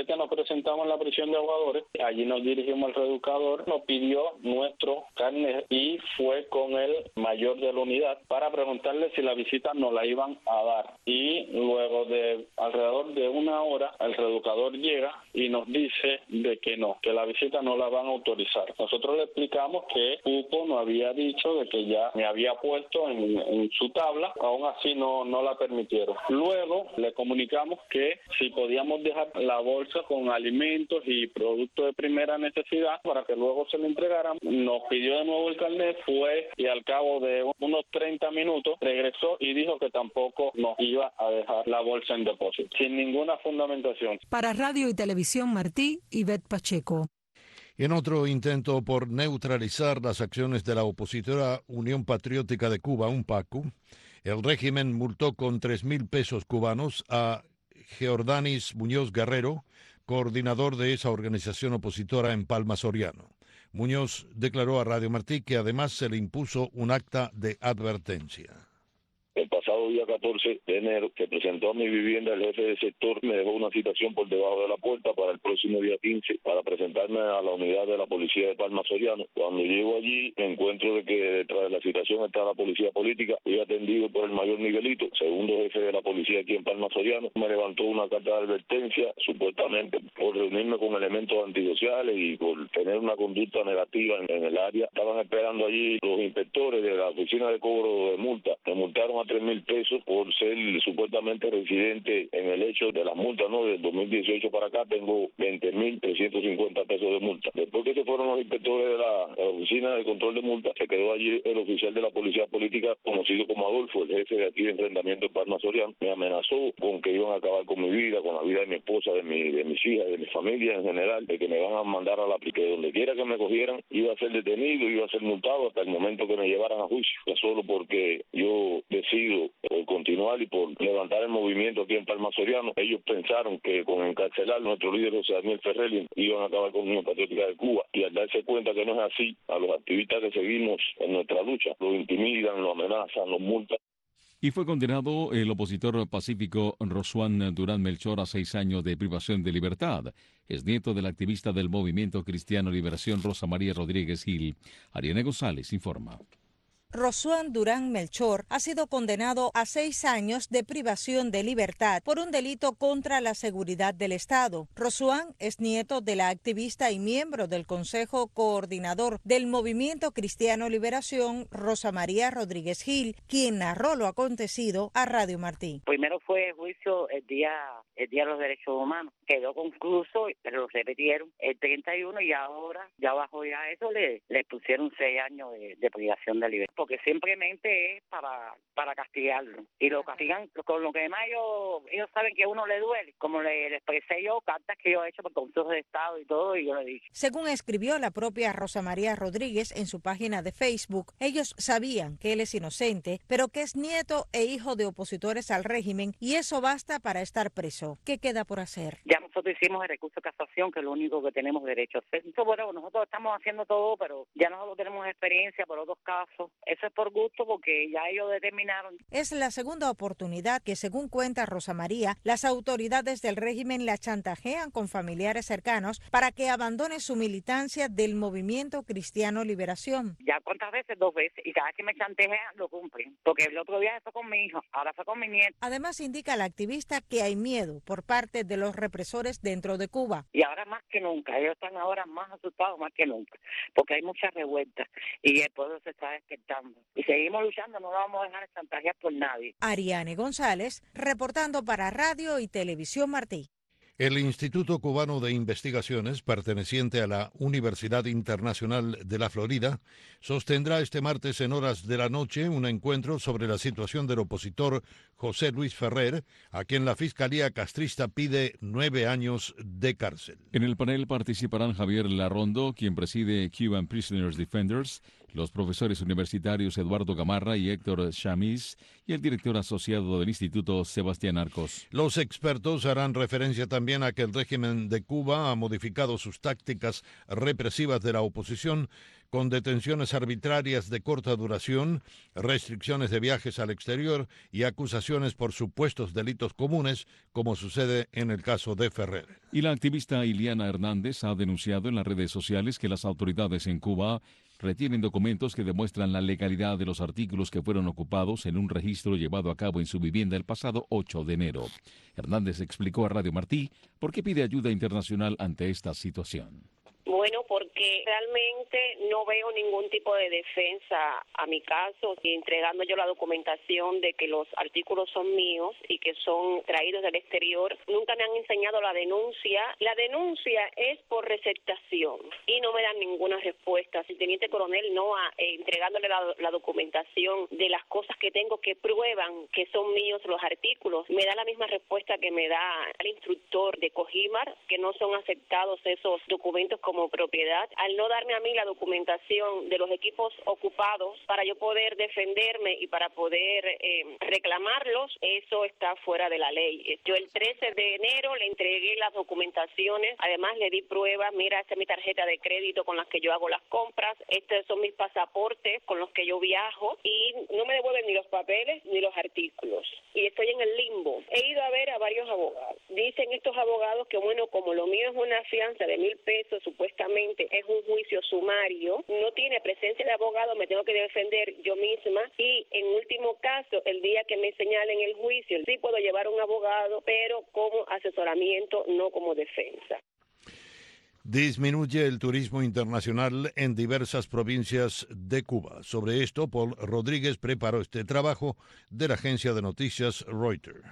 siete nos presentamos en la prisión de Aguadores, allí nos dirigimos al reeducador, nos pidió nuestro carnet y fue con el mayor de la unidad para preguntarle si la visita nos la iban a dar. Y luego de alrededor de una hora, el reeducador llega y nos dice de que no, que la visita no la van a autorizar. Nosotros le explicamos que Pupo nos había dicho de que ya me había puesto en, en su tabla, aún así no, no la permitieron. Luego le comunicamos que si podíamos dejar la bolsa con alimentos y productos de primera necesidad para que luego se le entregaran. Nos pidió de nuevo el carnet, fue y al cabo de unos treinta minutos regresó y dijo que tampoco nos iba a dejar la bolsa en depósito, sin ninguna fundamentación. Para Radio y Televisión Martí, Ivette Pacheco. En otro intento por neutralizar las acciones de la opositora Unión Patriótica de Cuba, UNPACU, el régimen multó con tres mil pesos cubanos a Geordanis Muñoz Guerrero, coordinador de esa organización opositora en Palma Soriano. Muñoz declaró a Radio Martí que además se le impuso un acta de advertencia. El pasado día catorce de enero se presentó a mi vivienda el jefe del sector, me dejó una citación por debajo de la puerta para el próximo día quince para presentarme a la unidad de la policía de Palma Soriano. Cuando llego allí me encuentro de que detrás de la citación está la policía política. Fui atendido por el mayor Miguelito, segundo jefe de la policía aquí en Palma Soriano. Me levantó una carta de advertencia supuestamente por reunirme con elementos antisociales y por tener una conducta negativa en, en el área. Estaban esperando allí los inspectores de la oficina de cobro de multa. Me multaron a tres mil pesos por ser supuestamente residente en el hecho de las multas, ¿no? Del dos mil dieciocho para acá tengo veinte mil trescientos cincuenta pesos de multa. Después que se fueron los inspectores de la, de la oficina de control de multa, se quedó allí el oficial de la policía política conocido como Adolfo, el jefe de aquí de enfrentamiento de Palma Soriano. Me amenazó con que iban a acabar con mi vida, con la vida de mi esposa, de mi, de mis hijas, de mi familia en general, de que me van a mandar a la que donde quiera que me cogieran iba a ser detenido, iba a ser multado hasta el momento que me llevaran a juicio, solo porque yo decido por continuar y por levantar el movimiento aquí en Palma Soriano. Ellos pensaron que con encarcelar a nuestro líder José Daniel Ferrer iban a acabar con la Unión Patriótica de Cuba, y al darse cuenta que no es así, a los activistas que seguimos en nuestra lucha los intimidan, los amenazan, los multan. Y fue condenado el opositor pacífico Rosuán Durán Melchor a seis años de privación de libertad. Es nieto del activista del Movimiento Cristiano Liberación Rosa María Rodríguez Gil. Ariane González informa. Rosuán Durán Melchor ha sido condenado a seis años de privación de libertad por un delito contra la seguridad del Estado. Rosuán es nieto de la activista y miembro del Consejo Coordinador del Movimiento Cristiano Liberación, Rosa María Rodríguez Gil, quien narró lo acontecido a Radio Martí. Primero fue el juicio el día, el día de los derechos humanos. Quedó concluso, pero lo repitieron el treinta y uno y ahora, ya bajo ya eso, le, le pusieron seis años de, de privación de libertad. Porque simplemente es para para castigarlo. Y lo castigan con lo que más ellos, ellos saben que a uno le duele. Como le, le expresé yo, cartas que yo he hecho por consejos de Estado y todo, y yo le he dicho. Según escribió la propia Rosa María Rodríguez en su página de Facebook, ellos sabían que él es inocente, pero que es nieto e hijo de opositores al régimen, y eso basta para estar preso. ¿Qué queda por hacer? Ya nosotros hicimos el recurso de casación, que es lo único que tenemos derecho a hacer. Entonces, bueno, nosotros estamos haciendo todo, pero ya nosotros tenemos experiencia por otros casos. Eso es por gusto, porque ya ellos determinaron. Es la segunda oportunidad que, según cuenta Rosa María, las autoridades del régimen la chantajean con familiares cercanos para que abandone su militancia del Movimiento Cristiano Liberación. Ya cuántas veces, dos veces, y cada vez que me chantajean lo cumplen, porque el otro día fue con mi hijo, ahora fue con mi nieto. Además, indica la activista que hay miedo por parte de los represores dentro de Cuba. Y ahora más que nunca, ellos están ahora más asustados más que nunca, porque hay muchas revueltas y el pueblo se está despertando. Y seguimos luchando, no nos vamos a dejar chantajear por nadie. Ariane González, reportando para Radio y Televisión Martí. El Instituto Cubano de Investigaciones, perteneciente a la Universidad Internacional de la Florida, sostendrá este martes en horas de la noche un encuentro sobre la situación del opositor José Luis Ferrer, a quien la Fiscalía castrista pide nueve años de cárcel. En el panel participarán Javier Larrondo, quien preside Cuban Prisoners Defenders, los profesores universitarios Eduardo Gamarra y Héctor Chamis y el director asociado del Instituto Sebastián Arcos. Los expertos harán referencia también a que el régimen de Cuba ha modificado sus tácticas represivas de la oposición con detenciones arbitrarias de corta duración, restricciones de viajes al exterior y acusaciones por supuestos delitos comunes, como sucede en el caso de Ferrer. Y la activista Iliana Hernández ha denunciado en las redes sociales que las autoridades en Cuba retienen documentos que demuestran la legalidad de los artículos que fueron ocupados en un registro llevado a cabo en su vivienda el pasado ocho de enero. Hernández explicó a Radio Martí por qué pide ayuda internacional ante esta situación. Bueno, porque realmente no veo ningún tipo de defensa a mi caso, y entregando yo la documentación de que los artículos son míos y que son traídos del exterior. Nunca me han enseñado la denuncia. La denuncia es por receptación y no me dan ninguna respuesta. Si teniente coronel Noa, eh, entregándole la, la documentación de las cosas que tengo que prueban que son míos los artículos, me da la misma respuesta que me da el instructor de Cojimar, que no son aceptados esos documentos como propiedad. Al no darme a mí la documentación de los equipos ocupados para yo poder defenderme y para poder eh, reclamarlos, eso está fuera de la ley. Yo el trece de enero le entregué las documentaciones, además le di pruebas, mira, esta es mi tarjeta de crédito con las que yo hago las compras, estos son mis pasaportes con los que yo viajo, y no me devuelven ni los papeles ni los artículos. Y estoy en el limbo. He ido a ver a varios abogados. Dicen estos abogados que, bueno, como lo mío es una fianza de mil pesos, supuestamente es un juicio sumario, no tiene presencia de abogado, me tengo que defender yo misma, y en último caso, el día que me señalen el juicio, sí puedo llevar un abogado, pero como asesoramiento, no como defensa. Disminuye el turismo internacional en diversas provincias de Cuba. Sobre esto, Paul Rodríguez preparó este trabajo de la agencia de noticias Reuters.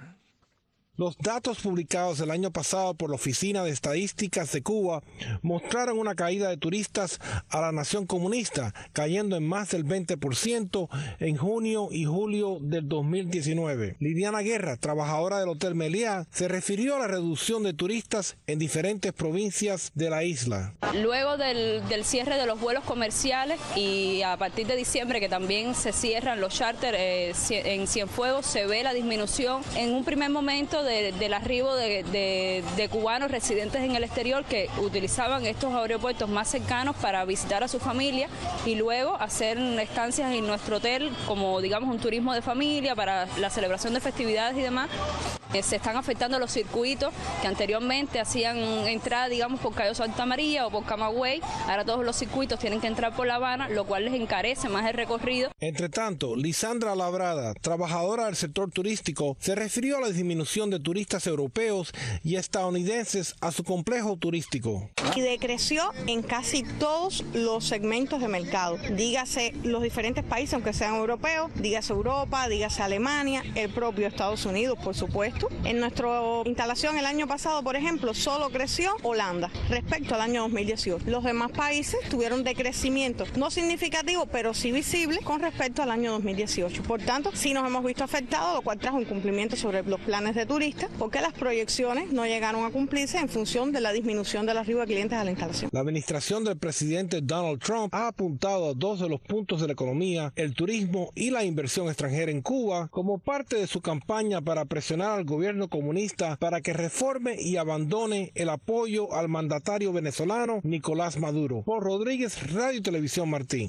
Los datos publicados el año pasado por la Oficina de Estadísticas de Cuba mostraron una caída de turistas a la nación comunista, cayendo en más del veinte por ciento en junio y julio del dos mil diecinueve. Liliana Guerra, trabajadora del Hotel Meliá, se refirió a la reducción de turistas en diferentes provincias de la isla. Luego del, del cierre de los vuelos comerciales y a partir de diciembre, que también se cierran los charters eh, en Cienfuegos, se ve la disminución en un primer momento de De, del arribo de, de, de cubanos residentes en el exterior que utilizaban estos aeropuertos más cercanos para visitar a su familia y luego hacer estancias en nuestro hotel como, digamos, un turismo de familia para la celebración de festividades y demás. Eh, se están afectando los circuitos que anteriormente hacían entrada, digamos, por Cayo Santa María o por Camagüey. Ahora todos los circuitos tienen que entrar por La Habana, lo cual les encarece más el recorrido. Entre tanto, Lisandra Labrada, trabajadora del sector turístico, se refirió a la disminución de turistas europeos y estadounidenses a su complejo turístico. Y decreció en casi todos los segmentos de mercado. Dígase los diferentes países, aunque sean europeos, dígase Europa, dígase Alemania, el propio Estados Unidos, por supuesto. En nuestra instalación el año pasado, por ejemplo, solo creció Holanda respecto al año dos mil dieciocho. Los demás países tuvieron decrecimiento, no significativo, pero sí visible con respecto al año dos mil dieciocho. Por tanto, sí nos hemos visto afectados, lo cual trajo un cumplimiento sobre los planes de turistas, porque las proyecciones no llegaron a cumplirse en función de la disminución del arribo de clientes a la instalación. La administración del presidente Donald Trump ha apuntado a dos de los puntos de la economía, el turismo y la inversión extranjera en Cuba, como parte de su campaña para presionar al gobierno comunista para que reforme y abandone el apoyo al mandatario venezolano Nicolás Maduro. Por Rodríguez, Radio y Televisión Martí.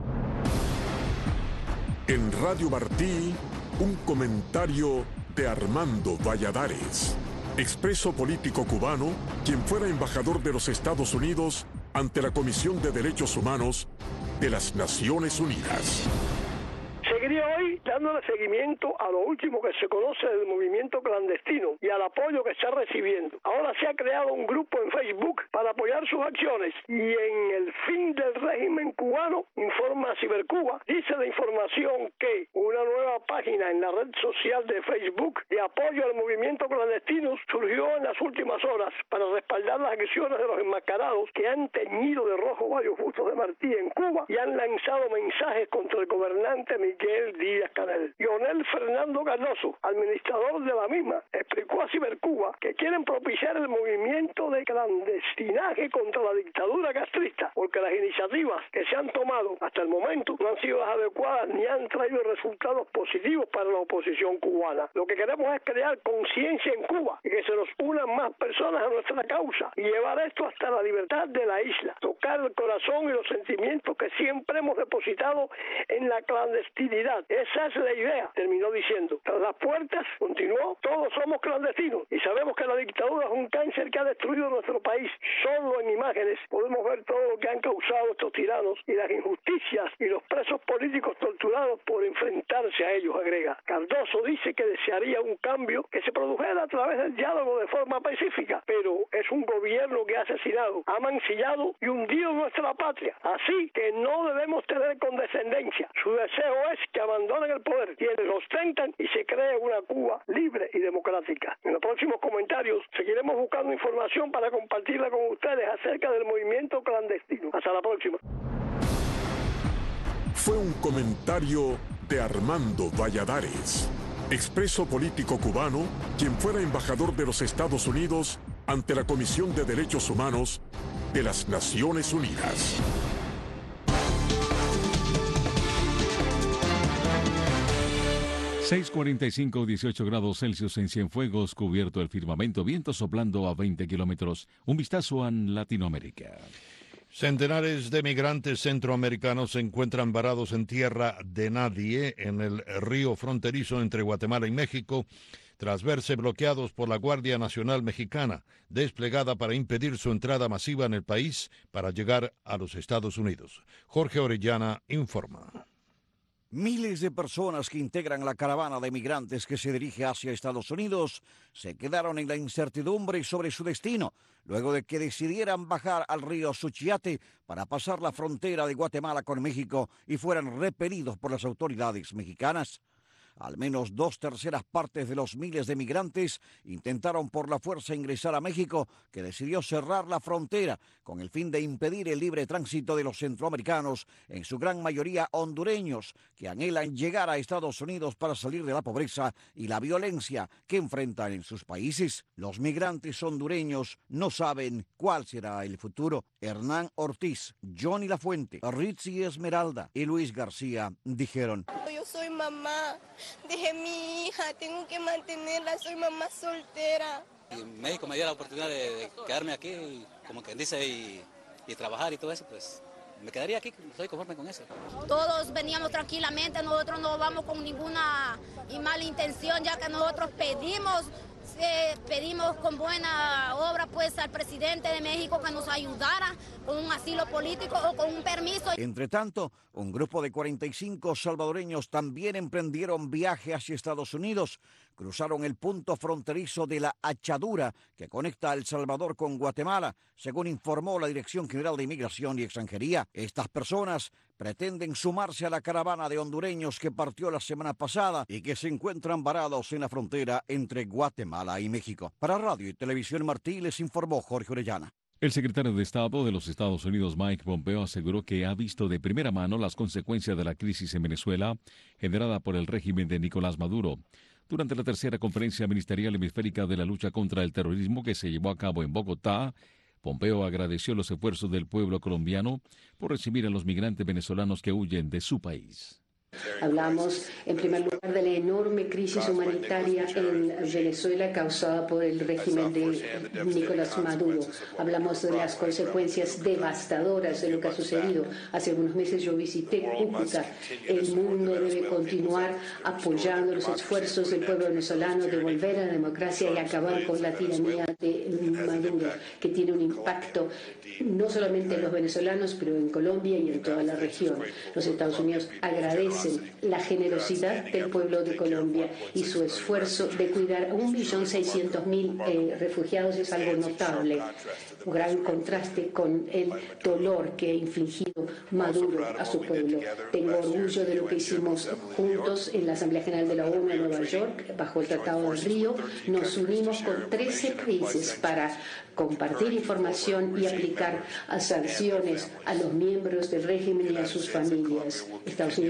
En Radio Martí, un comentario de Armando Valladares, expreso político cubano, quien fuera embajador de los Estados Unidos ante la Comisión de Derechos Humanos de las Naciones Unidas. Seguiría hoy dándole seguimiento a lo último que se conoce del movimiento clandestino y al apoyo que está recibiendo. Ahora se ha creado un grupo en Facebook para apoyar sus acciones y en el fin del régimen cubano, informa Cibercuba, dice la información que una nueva página en la red social de Facebook de apoyo al movimiento clandestino surgió en las últimas horas para respaldar las acciones de los enmascarados que han teñido de rojo varios bustos de Martí en Cuba y han lanzado mensajes contra el gobernante Miguel Rafael Díaz-Canel. Lionel Fernando Cardoso, administrador de la misma, explicó a Cibercuba que quieren propiciar el movimiento de clandestinaje contra la dictadura castrista, porque las iniciativas que se han tomado hasta el momento no han sido las adecuadas ni han traído resultados positivos para la oposición cubana. Lo que queremos es crear conciencia en Cuba y que se nos unan más personas a nuestra causa y llevar esto hasta la libertad de la isla, tocar el corazón y los sentimientos que siempre hemos depositado en la clandestinidad. Esa es la idea, terminó diciendo. Tras las puertas, continuó, todos somos clandestinos y sabemos que la dictadura es un cáncer que ha destruido nuestro país. Solo en imágenes podemos ver todo lo que han causado estos tiranos y las injusticias y los presos políticos torturados por enfrentarse a ellos, agrega. Cardoso dice que desearía un cambio que se produjera a través del diálogo de forma pacífica, pero es un gobierno que ha asesinado, ha mancillado y hundido nuestra patria. Así que no debemos tener condescendencia. Su deseo es que abandonen el poder quienes lo ostentan y se cree una Cuba libre y democrática. En los próximos comentarios seguiremos buscando información para compartirla con ustedes acerca del movimiento clandestino. Hasta la próxima. Fue un comentario de Armando Valladares, expreso político cubano, quien fuera embajador de los Estados Unidos ante la Comisión de Derechos Humanos de las Naciones Unidas. seis cuarenta y cinco, dieciocho grados Celsius en Cienfuegos, cubierto el firmamento, viento soplando a veinte kilómetros. Un vistazo a Latinoamérica. Centenares de migrantes centroamericanos se encuentran varados en tierra de nadie en el río fronterizo entre Guatemala y México, tras verse bloqueados por la Guardia Nacional Mexicana, desplegada para impedir su entrada masiva en el país para llegar a los Estados Unidos. Jorge Orellana informa. Miles de personas que integran la caravana de migrantes que se dirige hacia Estados Unidos se quedaron en la incertidumbre sobre su destino, luego de que decidieran bajar al río Suchiate para pasar la frontera de Guatemala con México y fueran repelidos por las autoridades mexicanas. Al menos dos terceras partes de los miles de migrantes intentaron por la fuerza ingresar a México, que decidió cerrar la frontera con el fin de impedir el libre tránsito de los centroamericanos, en su gran mayoría hondureños, que anhelan llegar a Estados Unidos para salir de la pobreza y la violencia que enfrentan en sus países. Los migrantes hondureños no saben cuál será el futuro. Hernán Ortiz, Johnny Lafuente, Ritzy Esmeralda y Luis García dijeron: Yo soy mamá. Dejé mi hija, tengo que mantenerla, soy mamá soltera. Y México me dio la oportunidad de, de quedarme aquí, y, como quien dice, y, y trabajar y todo eso, pues me quedaría aquí, estoy conforme con eso. Todos veníamos tranquilamente, nosotros no vamos con ninguna y mala intención, ya que nosotros pedimos, eh, pedimos con buena obra pues al presidente de México que nos ayudara con un asilo político o con un permiso. Entre tanto, un grupo de cuarenta y cinco salvadoreños también emprendieron viaje hacia Estados Unidos. Cruzaron el punto fronterizo de la Achadura, que conecta a El Salvador con Guatemala, según informó la Dirección General de Inmigración y Extranjería. Estas personas pretenden sumarse a la caravana de hondureños que partió la semana pasada y que se encuentran varados en la frontera entre Guatemala y México. Para Radio y Televisión Martí les informó Jorge Orellana. El secretario de Estado de los Estados Unidos, Mike Pompeo, aseguró que ha visto de primera mano las consecuencias de la crisis en Venezuela generada por el régimen de Nicolás Maduro. Durante la tercera conferencia ministerial hemisférica de la lucha contra el terrorismo que se llevó a cabo en Bogotá, Pompeo agradeció los esfuerzos del pueblo colombiano por recibir a los migrantes venezolanos que huyen de su país. Hablamos, en primer lugar, de la enorme crisis humanitaria en Venezuela causada por el régimen de Nicolás Maduro. Hablamos de las consecuencias devastadoras de lo que ha sucedido. Hace algunos meses yo visité Cúcuta. El mundo debe continuar apoyando los esfuerzos del pueblo venezolano de volver a la democracia y acabar con la tiranía de Maduro, que tiene un impacto no solamente en los venezolanos, pero en Colombia y en toda la región. Los Estados Unidos agradecen la generosidad del pueblo de Colombia y su esfuerzo de cuidar a un millón seiscientos mil eh, refugiados es algo notable. Un gran contraste con el dolor que ha infligido Maduro a su pueblo. Tengo orgullo de lo que hicimos juntos en la Asamblea General de la ONU en Nueva York, bajo el Tratado de Río. Nos unimos con trece países para compartir información y aplicar a sanciones a los miembros del régimen y a sus familias. Estados Unidos y Colombia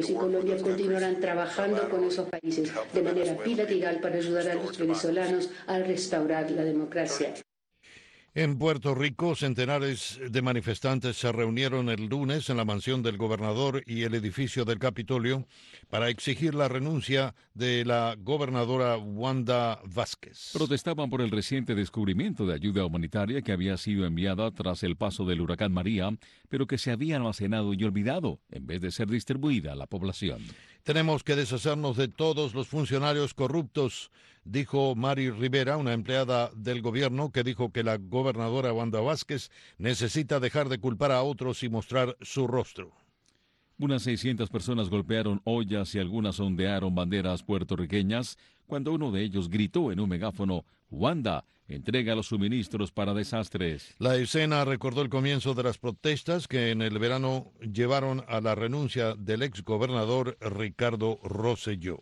Colombia continuarán trabajando con esos países de manera bilateral para ayudar a los venezolanos a restaurar la democracia. En Puerto Rico, centenares de manifestantes se reunieron el lunes en la mansión del gobernador y el edificio del Capitolio para exigir la renuncia de la gobernadora Wanda Vázquez. Protestaban por el reciente descubrimiento de ayuda humanitaria que había sido enviada tras el paso del huracán María, pero que se había almacenado y olvidado en vez de ser distribuida a la población. Tenemos que deshacernos de todos los funcionarios corruptos, dijo Mari Rivera, una empleada del gobierno que dijo que la gobernadora Wanda Vázquez necesita dejar de culpar a otros y mostrar su rostro. Unas seiscientas personas golpearon ollas y algunas ondearon banderas puertorriqueñas cuando uno de ellos gritó en un megáfono: «Wanda, entrega los suministros para desastres». La escena recordó el comienzo de las protestas que en el verano llevaron a la renuncia del exgobernador Ricardo Rosselló.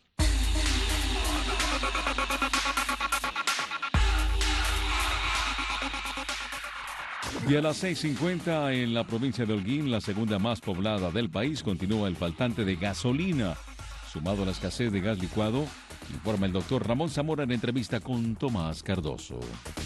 Y a las seis cincuenta en la provincia de Holguín, la segunda más poblada del país, continúa el faltante de gasolina. Sumado a la escasez de gas licuado, informa el doctor Ramón Zamora en entrevista con Tomás Cardoso.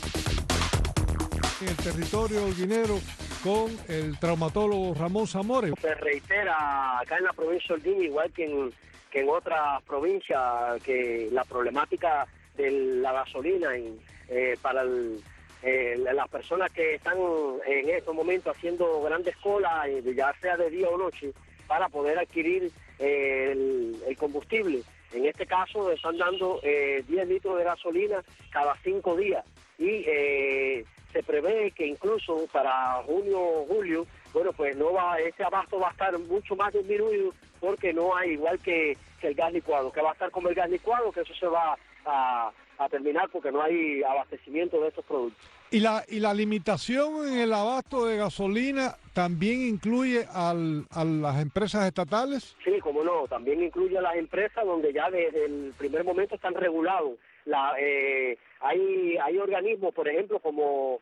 En el territorio holguinero con el traumatólogo Ramón Zamora. Se reitera acá en la provincia de Holguín, igual que en, que en otras provincias, que la problemática de la gasolina en, eh, para el... Eh, las personas que están en estos momentos haciendo grandes colas, ya sea de día o noche, para poder adquirir eh, el, el combustible. En este caso están dando eh, diez litros de gasolina cada cinco días y eh, se prevé que incluso para junio o julio, bueno, pues no va, ese abasto va a estar mucho más disminuido porque no hay, igual que, que el gas licuado, que va a estar como el gas licuado, que eso se va a... a terminar porque no hay abastecimiento de estos productos. ¿Y la, y la limitación en el abasto de gasolina también incluye al, a las empresas estatales? Sí, como no, también incluye a las empresas donde ya desde el primer momento están regulados. La, eh, hay, hay organismos, por ejemplo, como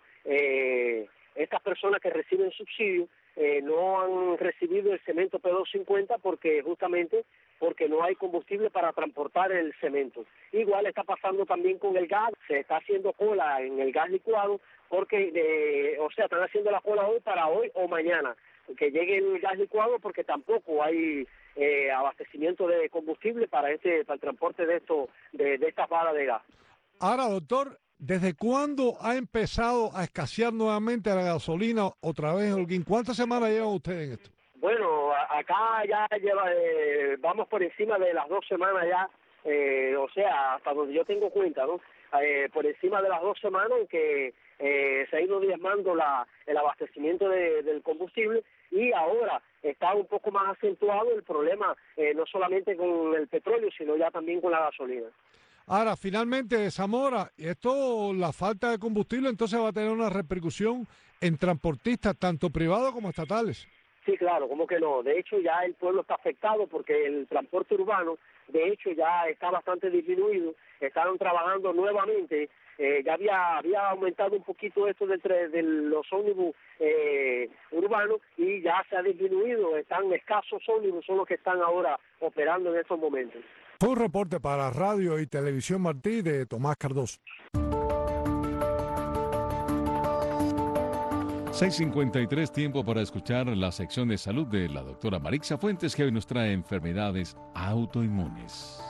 eh, estas personas que reciben subsidios, eh, no han recibido el cemento P doscientos cincuenta porque justamente porque no hay combustible para transportar el cemento. Igual está pasando también con el gas, se está haciendo cola en el gas licuado porque, eh, o sea, están haciendo la cola hoy para hoy o mañana, que llegue el gas licuado porque tampoco hay eh, abastecimiento de combustible para este para el transporte de esto de, de estas balas de gas. Ahora, doctor, ¿desde cuándo ha empezado a escasear nuevamente la gasolina otra vez, Holguín? ¿Cuántas semanas llevan ustedes en esto? Bueno, acá ya lleva, eh, vamos por encima de las dos semanas ya, eh, o sea, hasta donde yo tengo cuenta, ¿no? Eh, por encima de las dos semanas en que eh, se ha ido diezmando la, el abastecimiento de, del combustible y ahora está un poco más acentuado el problema, eh, no solamente con el petróleo, sino ya también con la gasolina. Ahora, finalmente, Zamora, esto, la falta de combustible, entonces va a tener una repercusión en transportistas, tanto privados como estatales. Sí, claro, ¿cómo que no? De hecho, ya el pueblo está afectado porque el transporte urbano, de hecho, ya está bastante disminuido. Estaban trabajando nuevamente. Eh, ya había había aumentado un poquito esto de, de los ómnibus eh, urbanos y ya se ha disminuido. Están escasos ómnibus, son los que están ahora operando en estos momentos. Fue un reporte para Radio y Televisión Martí de Tomás Cardoso. seis cincuenta y tres, tiempo para escuchar la sección de salud de la doctora Marixa Fuentes, que hoy nos trae enfermedades autoinmunes.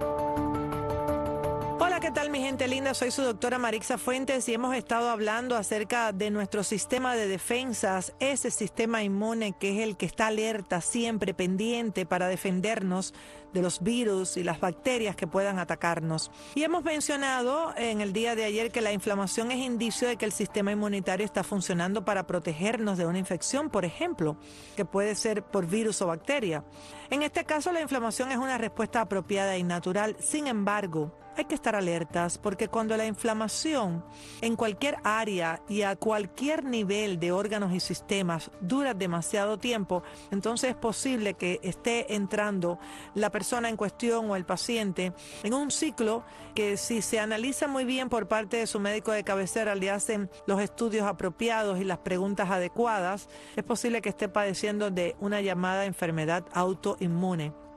Hola, ¿qué tal mi gente linda? Soy su doctora Marixa Fuentes y hemos estado hablando acerca de nuestro sistema de defensas, ese sistema inmune que es el que está alerta, siempre pendiente para defendernos de los virus y las bacterias que puedan atacarnos. Y hemos mencionado en el día de ayer que la inflamación es indicio de que el sistema inmunitario está funcionando para protegernos de una infección, por ejemplo, que puede ser por virus o bacteria. En este caso, la inflamación es una respuesta apropiada y natural. Sin embargo, hay que estar alertas porque cuando la inflamación en cualquier área y a cualquier nivel de órganos y sistemas dura demasiado tiempo, entonces es posible que esté entrando la persona en cuestión o el paciente en un ciclo que, si se analiza muy bien por parte de su médico de cabecera, le hacen los estudios apropiados y las preguntas adecuadas, es posible que esté padeciendo de una llamada enfermedad autoinmune.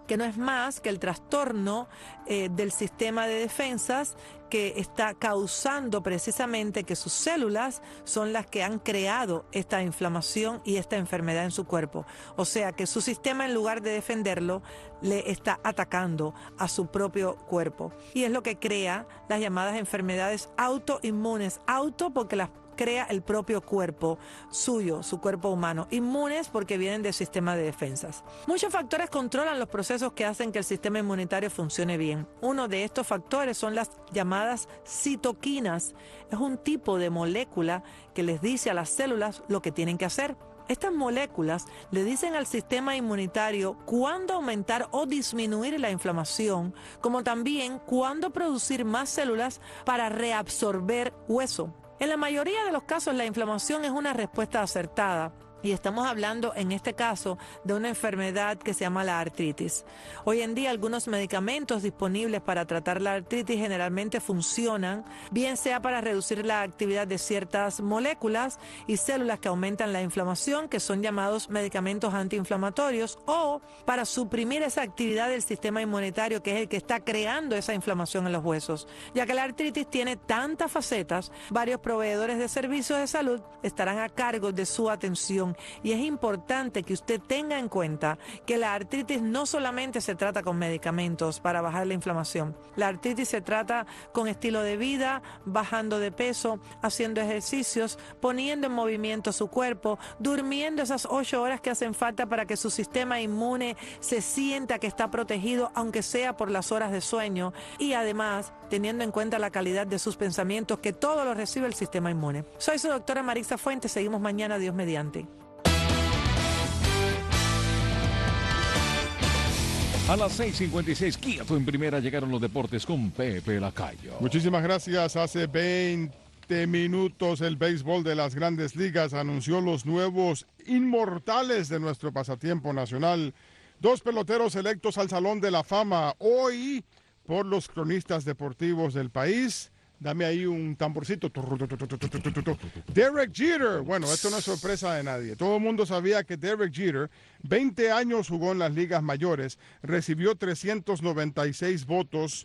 que no es más que el trastorno eh, del sistema de defensas que está causando precisamente que sus células son las que han creado esta inflamación y esta enfermedad en su cuerpo. O sea que su sistema, en lugar de defenderlo, le está atacando a su propio cuerpo. Y es lo que crea las llamadas enfermedades autoinmunes. Auto porque las crea el propio cuerpo suyo, su cuerpo humano. Inmunes porque vienen del sistema de defensas. Muchos factores controlan los procesos que hacen que el sistema inmunitario funcione bien. Uno de estos factores son las llamadas citoquinas. Es un tipo de molécula que les dice a las células lo que tienen que hacer. Estas moléculas le dicen al sistema inmunitario cuándo aumentar o disminuir la inflamación, como también cuándo producir más células para reabsorber hueso. En la mayoría de los casos la inflamación es una respuesta acertada. Y estamos hablando en este caso de una enfermedad que se llama la artritis. Hoy en día algunos medicamentos disponibles para tratar la artritis generalmente funcionan, bien sea para reducir la actividad de ciertas moléculas y células que aumentan la inflamación, que son llamados medicamentos antiinflamatorios, o para suprimir esa actividad del sistema inmunitario que es el que está creando esa inflamación en los huesos. Ya que la artritis tiene tantas facetas, varios proveedores de servicios de salud estarán a cargo de su atención. Y es importante que usted tenga en cuenta que la artritis no solamente se trata con medicamentos para bajar la inflamación. La artritis se trata con estilo de vida, bajando de peso, haciendo ejercicios, poniendo en movimiento su cuerpo, durmiendo esas ocho horas que hacen falta para que su sistema inmune se sienta que está protegido, aunque sea por las horas de sueño, y además teniendo en cuenta la calidad de sus pensamientos, que todo lo recibe el sistema inmune. Soy su doctora Marixa Fuentes. Seguimos mañana, Dios mediante. A las seis cincuenta y seis, quieto en primera, llegaron los deportes con Pepe Lacayo. Muchísimas gracias. Hace veinte minutos el béisbol de las Grandes Ligas anunció los nuevos inmortales de nuestro pasatiempo nacional. Dos peloteros electos al Salón de la Fama hoy por los cronistas deportivos del país. Dame ahí un tamborcito. Derek Jeter. Bueno, esto no es sorpresa de nadie. Todo el mundo sabía que Derek Jeter, veinte años jugó en las ligas mayores, recibió trescientos noventa y seis votos,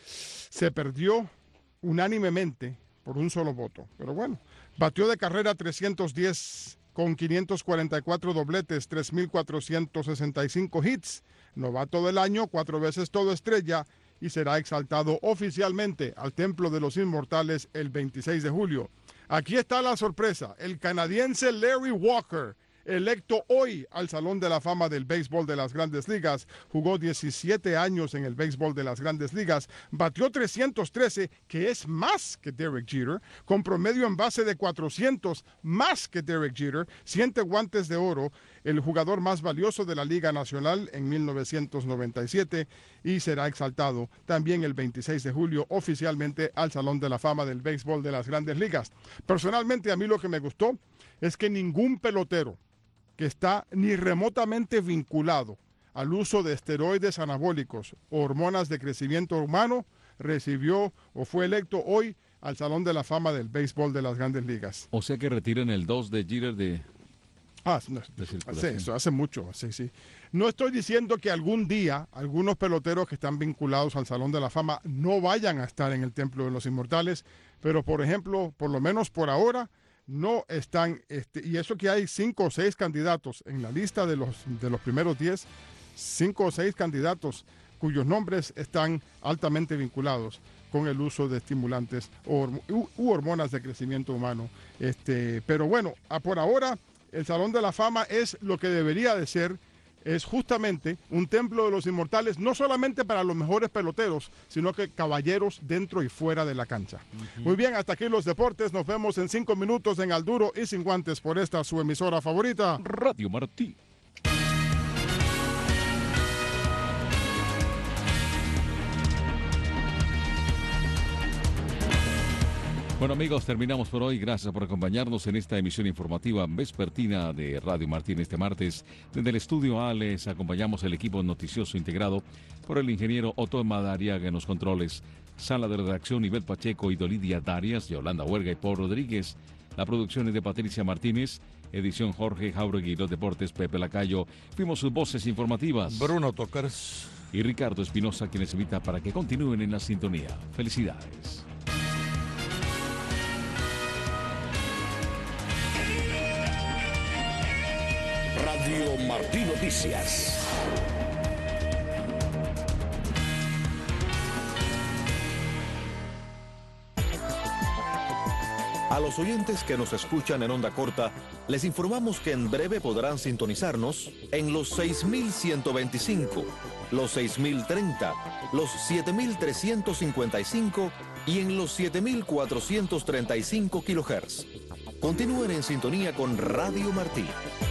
se perdió unánimemente por un solo voto. Pero bueno, batió de carrera trescientos diez con quinientos cuarenta y cuatro dobletes, tres mil cuatrocientos sesenta y cinco hits. Novato del año, cuatro veces todo estrella, y será exaltado oficialmente al Templo de los Inmortales el veintiséis de julio. Aquí está la sorpresa. El canadiense Larry Walker, electo hoy al Salón de la Fama del Béisbol de las Grandes Ligas, jugó diecisiete años en el Béisbol de las Grandes Ligas, batió trescientos trece, que es más que Derek Jeter, con promedio en base de cuatrocientos, más que Derek Jeter, siete guantes de oro, el jugador más valioso de la Liga Nacional en mil novecientos noventa y siete, y será exaltado también el veintiséis de julio oficialmente al Salón de la Fama del Béisbol de las Grandes Ligas. Personalmente, a mí lo que me gustó es que ningún pelotero que está ni remotamente vinculado al uso de esteroides anabólicos o hormonas de crecimiento humano recibió o fue electo hoy al Salón de la Fama del Béisbol de las Grandes Ligas. O sea que retiran el dos de Jeter de... Ah, no, sí, eso hace mucho, sí, sí. No estoy diciendo que algún día algunos peloteros que están vinculados al Salón de la Fama no vayan a estar en el Templo de los Inmortales, pero por ejemplo, por lo menos por ahora, no están, este, y eso que hay cinco o seis candidatos en la lista de los, de los primeros diez, cinco o seis candidatos cuyos nombres están altamente vinculados con el uso de estimulantes u, u hormonas de crecimiento humano. Este, pero bueno, a, por ahora el Salón de la Fama es lo que debería de ser, es justamente un templo de los inmortales, no solamente para los mejores peloteros, sino que caballeros dentro y fuera de la cancha. Uh-huh. Muy bien, hasta aquí los deportes. Nos vemos en cinco minutos en Al Duro y Sin Guantes por esta su emisora favorita, Radio Martí. Bueno amigos, terminamos por hoy. Gracias por acompañarnos en esta emisión informativa vespertina de Radio Martín este martes. Desde el estudio A les acompañamos el equipo noticioso integrado por el ingeniero Otto Madariaga en los controles, sala de redacción Ivette Pacheco y Dolidia Darias, Yolanda Huerga y Paul Rodríguez. La producción es de Patricia Martínez, edición Jorge Jauregui, los deportes Pepe Lacayo. Fuimos sus voces informativas. Bruno Tocars. Y Ricardo Espinosa, quienes invita para que continúen en la sintonía. Felicidades. Radio Martí Noticias. A los oyentes que nos escuchan en onda corta, les informamos que en breve podrán sintonizarnos en los seis mil ciento veinticinco, los seis mil treinta, los siete mil trescientos cincuenta y cinco y en los siete mil cuatrocientos treinta y cinco kilohertz. Continúen en sintonía con Radio Martí.